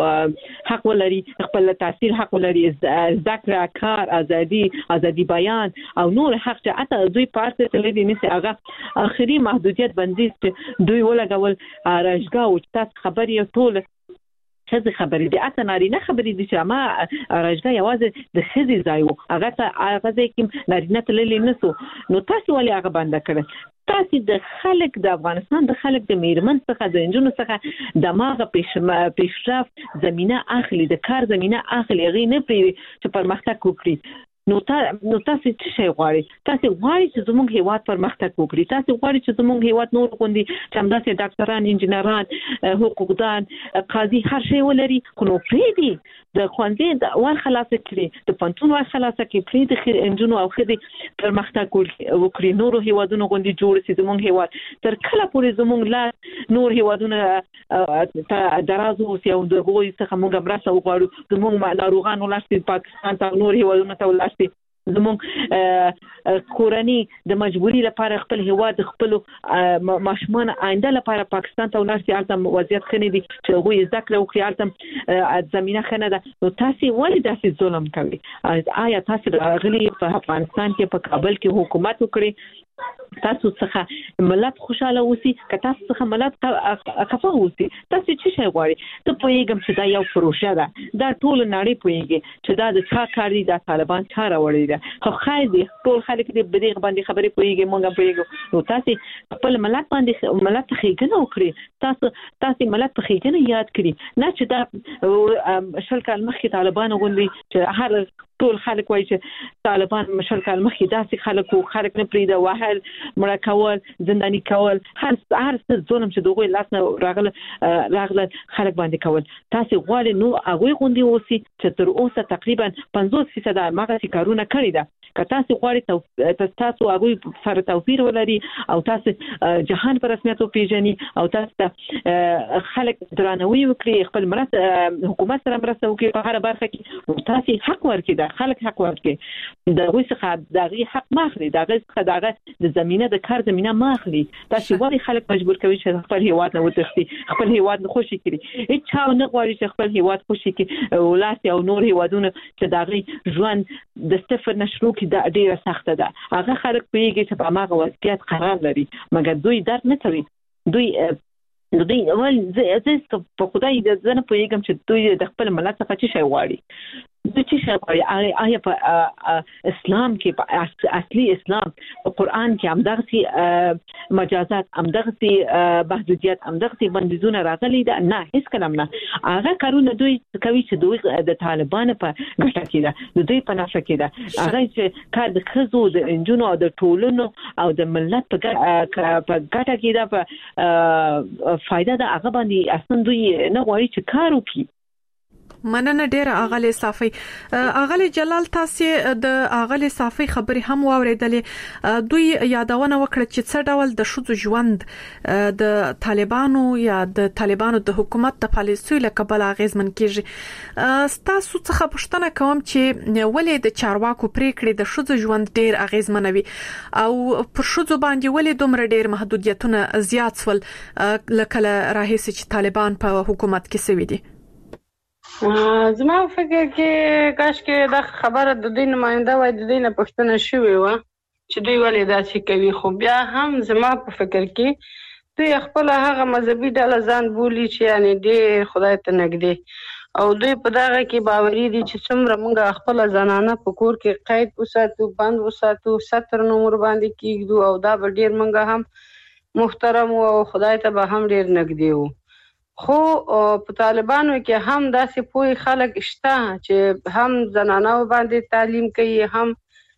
حق حق ولري خپل تحصیل حق ولري ذکر کار ازادي ازادي بیان او نور حق چې اته دوی پارت ته لري نسی هغه اخري محدودیت بندیز چې دوی ولګول راځګه او تاسو خبرې ټول څه خبرې دي اته نارینه خبرې دي چې ما راځګه یوازې د خزي ځای وو هغه ته هغه ځکه نارینه تللی نسو نو تاسو ولې هغه بند کړل تاسو د خلک د افغانستان د خلک د میرمن څخه د انجونو څخه دماغه پیش پیشرفت زمينه اخلي د کار زمينه اخلي غي نه پری چې پرمختګ وکړي نو تاسو نو تاسو څه شي غواړئ تاسو غواړئ چې زموږ هیواد پرمختګ وکړي تاسو غواړئ چې زموږ هیواد نور غوندي چې همداسې ډاکټران انجنیران حقوقدان قاضي هر شی ولري خو نو پری دي د خوندې د ور خلاص کړي د پنځون ور خلاص کړي پری د خیر انجونو او خدي پرمختګ وکړي نور هیوادونو غوندي جوړ شي زموږ هیواد تر کله پورې زموږ لا نور هیوادونه درازو او د غوي څخه موږ مرسته وغواړو زموږ ناروغان ولاسي پاکستان ته نور هیوادونو ته ولاسي زموږ کورنۍ د مجبوری لپاره خپل هیواد خپل ماشومان آینده لپاره پاکستان ته ولاسي البته وضعیت خنه دي چې غوي ذکر وکړي البته زمينه خنه ده نو تاسو ولې داسې ظلم کوي آیا تاسو غلي په افغانستان کې په کابل کې حکومت وکړي تاسو څخه ملت خوشاله اوسي که تاسو څخه ملت خفه اوسي تاسو څه شي غواړئ ته پوهیږم چې دا یو پروژه ده دا ټول نړۍ پوهیږي چې دا د چا کار دی د طالبان چا راوړی ده خو خای دي ټول خلک دې بدیغ باندې خبرې پوهیږي مونږ پوهیږو نو تاسو خپل ملت باندې ملت خېګنه وکړي تاسو تاسو ملت په خېګنه یاد کړئ نه چې دا شل کال مخکې طالبان غوندي چې هر ټول خلک وایي چې طالبان مشر کال مخکې داسې خلک او خلک نه پریده وهل مړه کول زنداني کول هر هر څه ظلم چې دوی لاس نه راغله راغله خلک باندې کول تاسو غواړئ نو هغه غوندي اوسي چې تر اوسه تقریبا پنځوس فیصد هغه کارونه کړی ده که تاسو غواړئ تاسو هغه سره توفیر ولري او تاسو جهان پر رسمیت پیژني او تاسو خلک درناوی وکړي خپل مرسته حکومت سره مرسته وکړي په هر برخه کې تاسو حق ورکړي خلک حق ورکړي د غوي څخه دغه حق ماخلي دغه څخه دغه د زمينه د کار زمينه ماخلي تاسو ولې خلک مجبور کوي چې خپل هیواد نه وتښتي خپل هیواد نه خوشي کړي هیڅ چا نه غواړي چې خپل هیواد خوشي کړي ولاسي او نور هیوادونه چې دغه ژوند د صفر نشرو کې د ډیره سخته ده هغه خلک پیږي چې په هغه وضعیت قرار لري مګر دوی درک نه کوي دوی دوی ول زه په خدای د ځنه پوهیږم چې دوی د خپل ملت څخه څه شي غواړي د چې شي غواړي آیا په اسلام کې په اصلي اسلام په قران کې همدغه مجازات همدغه محدودیت همدغه بندیزونه راغلي ده نه هیڅ کلام نه هغه کارونه دوی کوي چې دوی د طالبان په ګټه کې ده دوی په نفع کې ده هغه چې کار د خزو د انجونو او د ټولنو او د ملت په ګټه کې ده په فائدہ ده هغه باندې اصلا دوی نه غواړي چې کار وکړي مننه ډیره اغلی صافی. اغلی جلال تاسو د اغلی صافی خبري هم واوریدلې. دوی یادونه وکړه چې څه ډول د شذو ژوند د طالبانو یا د طالبانو د حکومت د پالیسیو له کبله اغیزمن کیږي. تاسو څه پوښتنه کوم چې ولې د چارواکو پریکړې د شذو ژوند ډیر اغیزمنوي او پر شذو باندې ولې دومره ډیر محدودیتونه زیات سول لکه راهیسي چې طالبان په حکومت کې سوي دي؟ زما فکر کې کاش کې دا خبره د دوی نماینده وای د دوی نه پوښتنه شوې وه چې دوی ولې داسې کوي، خو بیا هم زما په فکر کې دوی خپل هغه مذهبي ډله ځان بولي چې یعنی ډېر خدای ته نږدې او دوی په دغه کې باوري دي چې څومره موږ خپل زنانه په کور کې قید وساتو، بند وساتو، ستر نمبر باندې کېږدو او دا به ډېر موږ هم محترم او خدای ته به هم ډېر نږدې وو. خو په طالبانو کې هم داسې پوهې خلک شته چې هم زنانو باندې تعلیم کوي، هم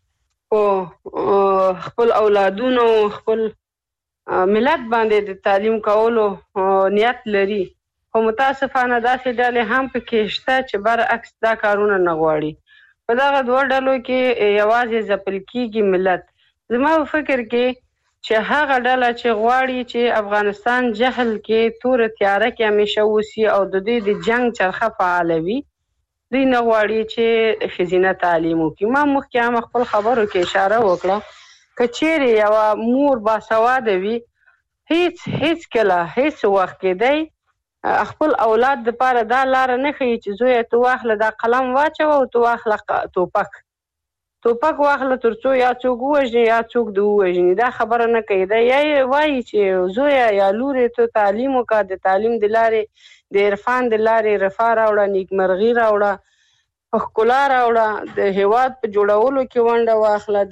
په خپل اولادونو خپل ملت باندې د تعلیم کولو نیت لري. خو متاسفانه داسې ډلې هم پکې شته چې برعکس دا کارونه نه غواړي. په دغه دوه ډلو کې یوازې ځپل کېږي ملت. زما په فکر کې چې هغه ډله چې غواړي چې افغانستان جهل کې تور تیاره کې همیشه اوسي او د دوی د جنگ چرخه فعاله وي، دوی نه غواړي چې ښځینه تعلیم وکړي. ما مخکې هم خپل خبرو کې اشاره وکړه که چیرې یوه مور باسواده وي هیڅ هیڅ کله هیڅ وخت کې دی خپل اولاد دپاره دا لاره نه ښیي چې زویه ته واخله دا قلم واچوه او ته واخله ټوپک ټوپک واخله تر څو یا څوک ووژني یا څوک د ووژني. دا خبره نه کوي. دا یا یې وایي چې زویه یا لورې ته تعلیم وکړه، د تعلیم د لارې د عرفان د لارې رفاه راوړه، نیکمرغي راوړه، ښکلا راوړه، د هیواد په جوړولو کې ونډه واخله،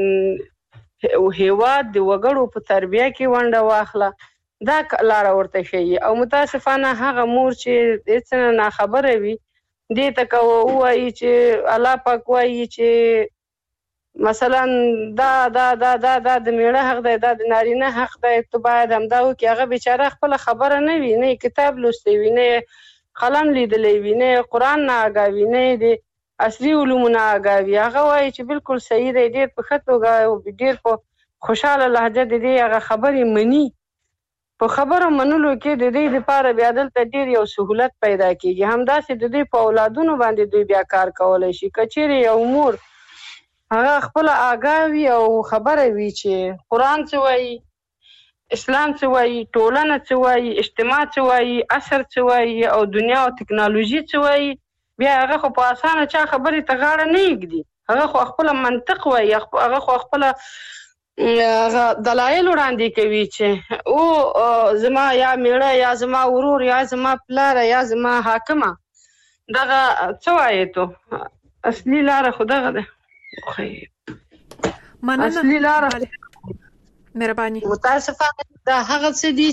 د هیواد د وګړو په تربیه کې ونډه واخله. دا لاره ورته ښیي او متاسفانه هغه مور چې هېڅ نه ناخبره وي دې ته که ووایي چې الله پاک وایي چې مثلا دا دا دا دا دا د میړه حق دی، دا د نارینه حق دی، ته باید همدا وکړي. هغه بیچاره خپله خبره نه وي، نه کتاب لوستی وي، نه قلم لیدلی وي، نه قرآن نه آګاه وي، نه د عصري علومو نه آګاه وي. هغه وایي چې بالکل صحیح دی، ډېر په ښه توګه او ډېر په خوشحاله لهجه د دې هغه خبرې مني. په خبرو منلو کې د دې دپاره بیا دلته ډېر یو سهولت پیدا کېږي. همداسې د دوی په اولادونو باندې دوی بیا کار کولی شي. که چیرې یو مور هغه خپله آګاه وي او خبره وي چې قرآن څه وایي، اسلام څه وایي، ټولنه څه وایي، اجتماع څه وایي، عصر څه وایي او دنیا او تکنالوژي څه وایي، بیا هغه خو په اسانه چا خبرې ته غاړه نه ایږدي. هغه خو خپله منطق وایي، هغه خو خپله دلایل وړاندې کوي چې او زما یا میړه یا زما ورور یا زما پلاره یا زما حاکمه دغه څه وایي تو اصلي لاره خو دغه ده. مننه. اصلي لاره مهرباني. متاسفانه دا هغه څه دي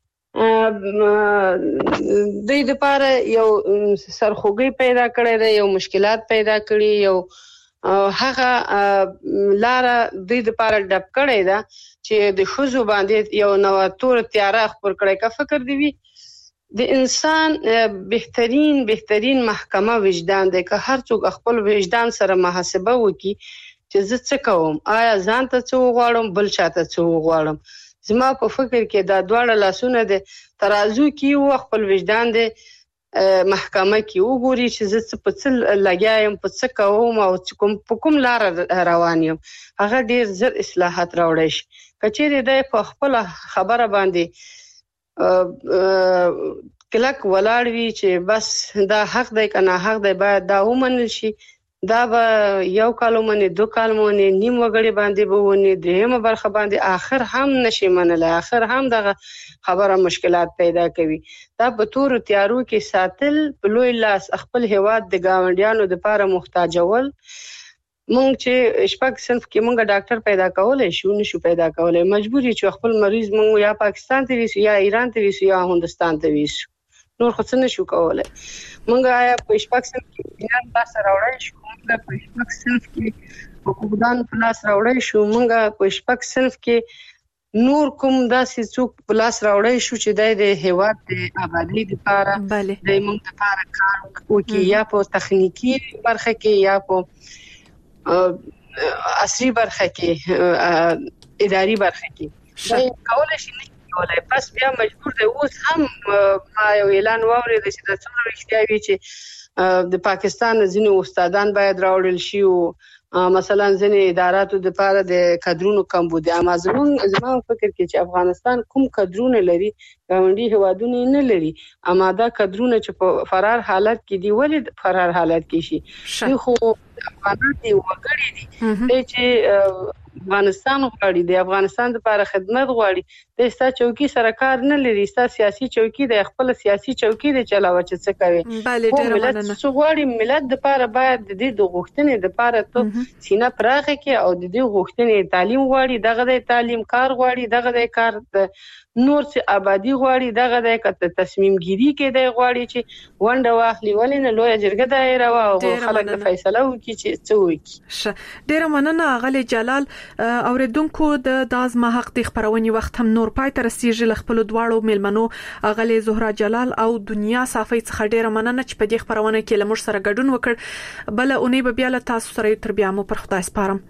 چې دوی دپاره یو سرخوږی پیدا کړی دی، یو مشکلات پیدا کړي، یو هغه لاره دوی دپاره ډب کړی ده چې د ښځو باندې یو نوه توره تیاره خپور کړی. که فکر دی وي د انسان بهترین بهترین محکمه وجدان دی. که هر څوک خپل وجدان سره محاسبه وکړي چې زه څه کوم، آیا ځان ته څه وغواړم، بل چاته څه وغواړم. زما په فکر کې دا دواړه لاسونه د ترازو کې و خپل وجدان د محکمه کې وګوري چې زه څه په څه لګیا یم، په څه کوم او په کوم لاره روان یم. هغه ډېر زر اصلاحات راوړی شي. که چیرې دی په خپله خبره باندې کلک ولاړ وي چې بس دا حق دی که ناحق دی باید دا ومنل شي، دا به یو کال ومني، دو کال ومني، نیم وګړي باندې به وني، درېیمه برخه باندې آخر هم نشي منلی، آخر هم دغه خبره مشکلات پیدا کوي. دا په تورو تیارو کې ساتل، په لوی لاس خپل هیواد د ګاونډیانو دپاره محتاجول. مونږ چې شپږ صنف کې مونږ ډاکټر پیدا کولی شو، نشو پیدا کولی. مجبور یو چې خپل مریض مونږ یا پاکستان ته ویسو یا ایران ته ویسو یا هندوستان ته ویسو، نور خو څه نشو کولی. مونږ آیا په شپږ صنف کې انجینر په لاس راوړی شو، مونږ په شپږ صنف کې حقوقدان په لاس راوړی شو، مونږ په شپږ صنف کې نور کوم داسې څوک په لاس راوړی شو چې د هیواد د آبادی لپاره د موږ لپاره کار وکړي یا په تخنیکی برخه کې یا په عصري برخه کې اداري برخه کې دا کولای شي نه کولای بس بیا مجبور دی اوس هم ما یو اعلان واورید چې د څومره اړتیا وی چې د پاکستان ځینې استادان باید راوړل شي او مثلا ځینې اداراتو د لپاره د کادرونو کمبود اما زموږ زموږ فکر کې چې افغانستان کوم کادرونه لري ګاونډي هوادونه نه لري اما دا کادرونه چې په فرار حالت کې دی ولې فرار حالت کې شي خو افغانان دی وګړي دي چې افغانستان غواړي د افغانستان لپاره خدمت غواړي د ستا چوکي سره کار نه لري ستا سیاسي چوکي د خپل سیاسي چوکي د چلاوه چې څه کوي بله ډیر مننه څو غواړي ملت لپاره باید د دې د غوښتنې لپاره ته سینه پراخه کې او د دې غوښتنې تعلیم غواړي دغه د تعلیم کار غواړي دغه د کار د نور څه آبادی غواړي دغه د کته تصمیم ګیری کې د غواړي چې ونده واخلي ولې نه لوی جرګه دایره او خلک د فیصله وکړي چې څه وکړي ډیر مننه غلي جلال اوریدونکو د دازما حق د خبرونې وخت هم نور پای تر سیجل خپل دواړو ملمنو غلي زهرا جلال او دنیا صافي څخه ډیر مننه چې په دې خبرونه کې لمر سره ګډون وکړ بل اونۍ به بیا له تاسو سره تر بیا مو پر خدای سپارم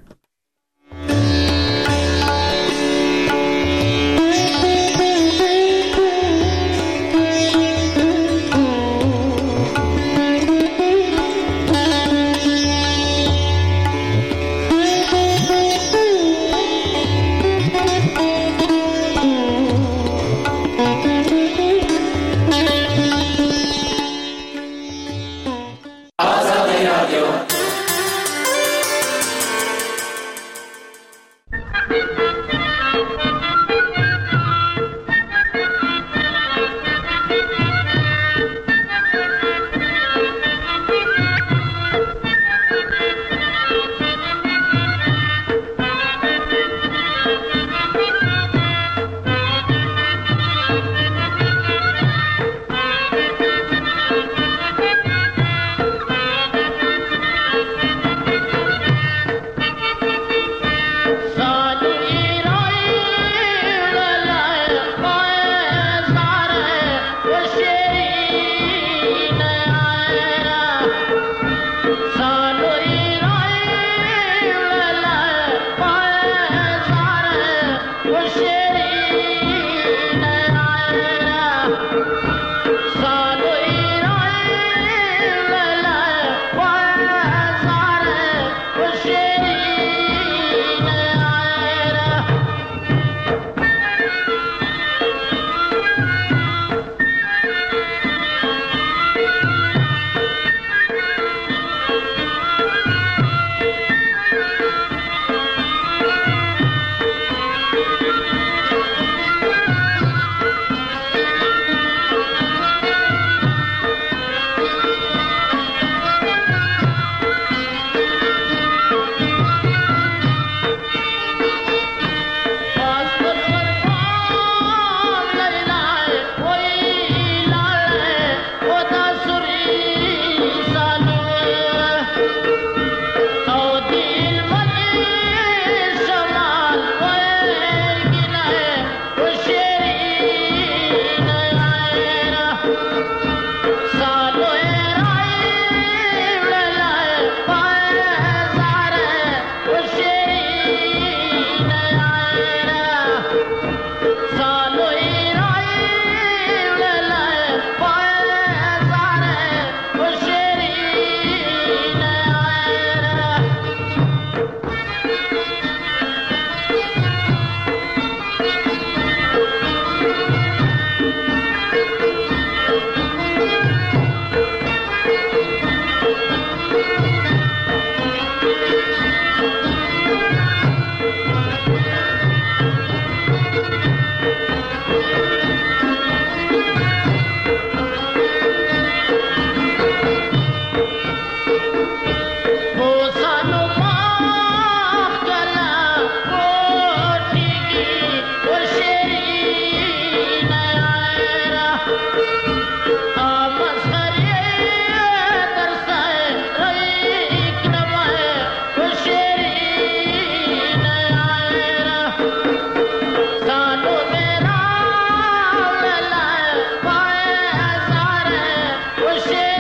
خوشی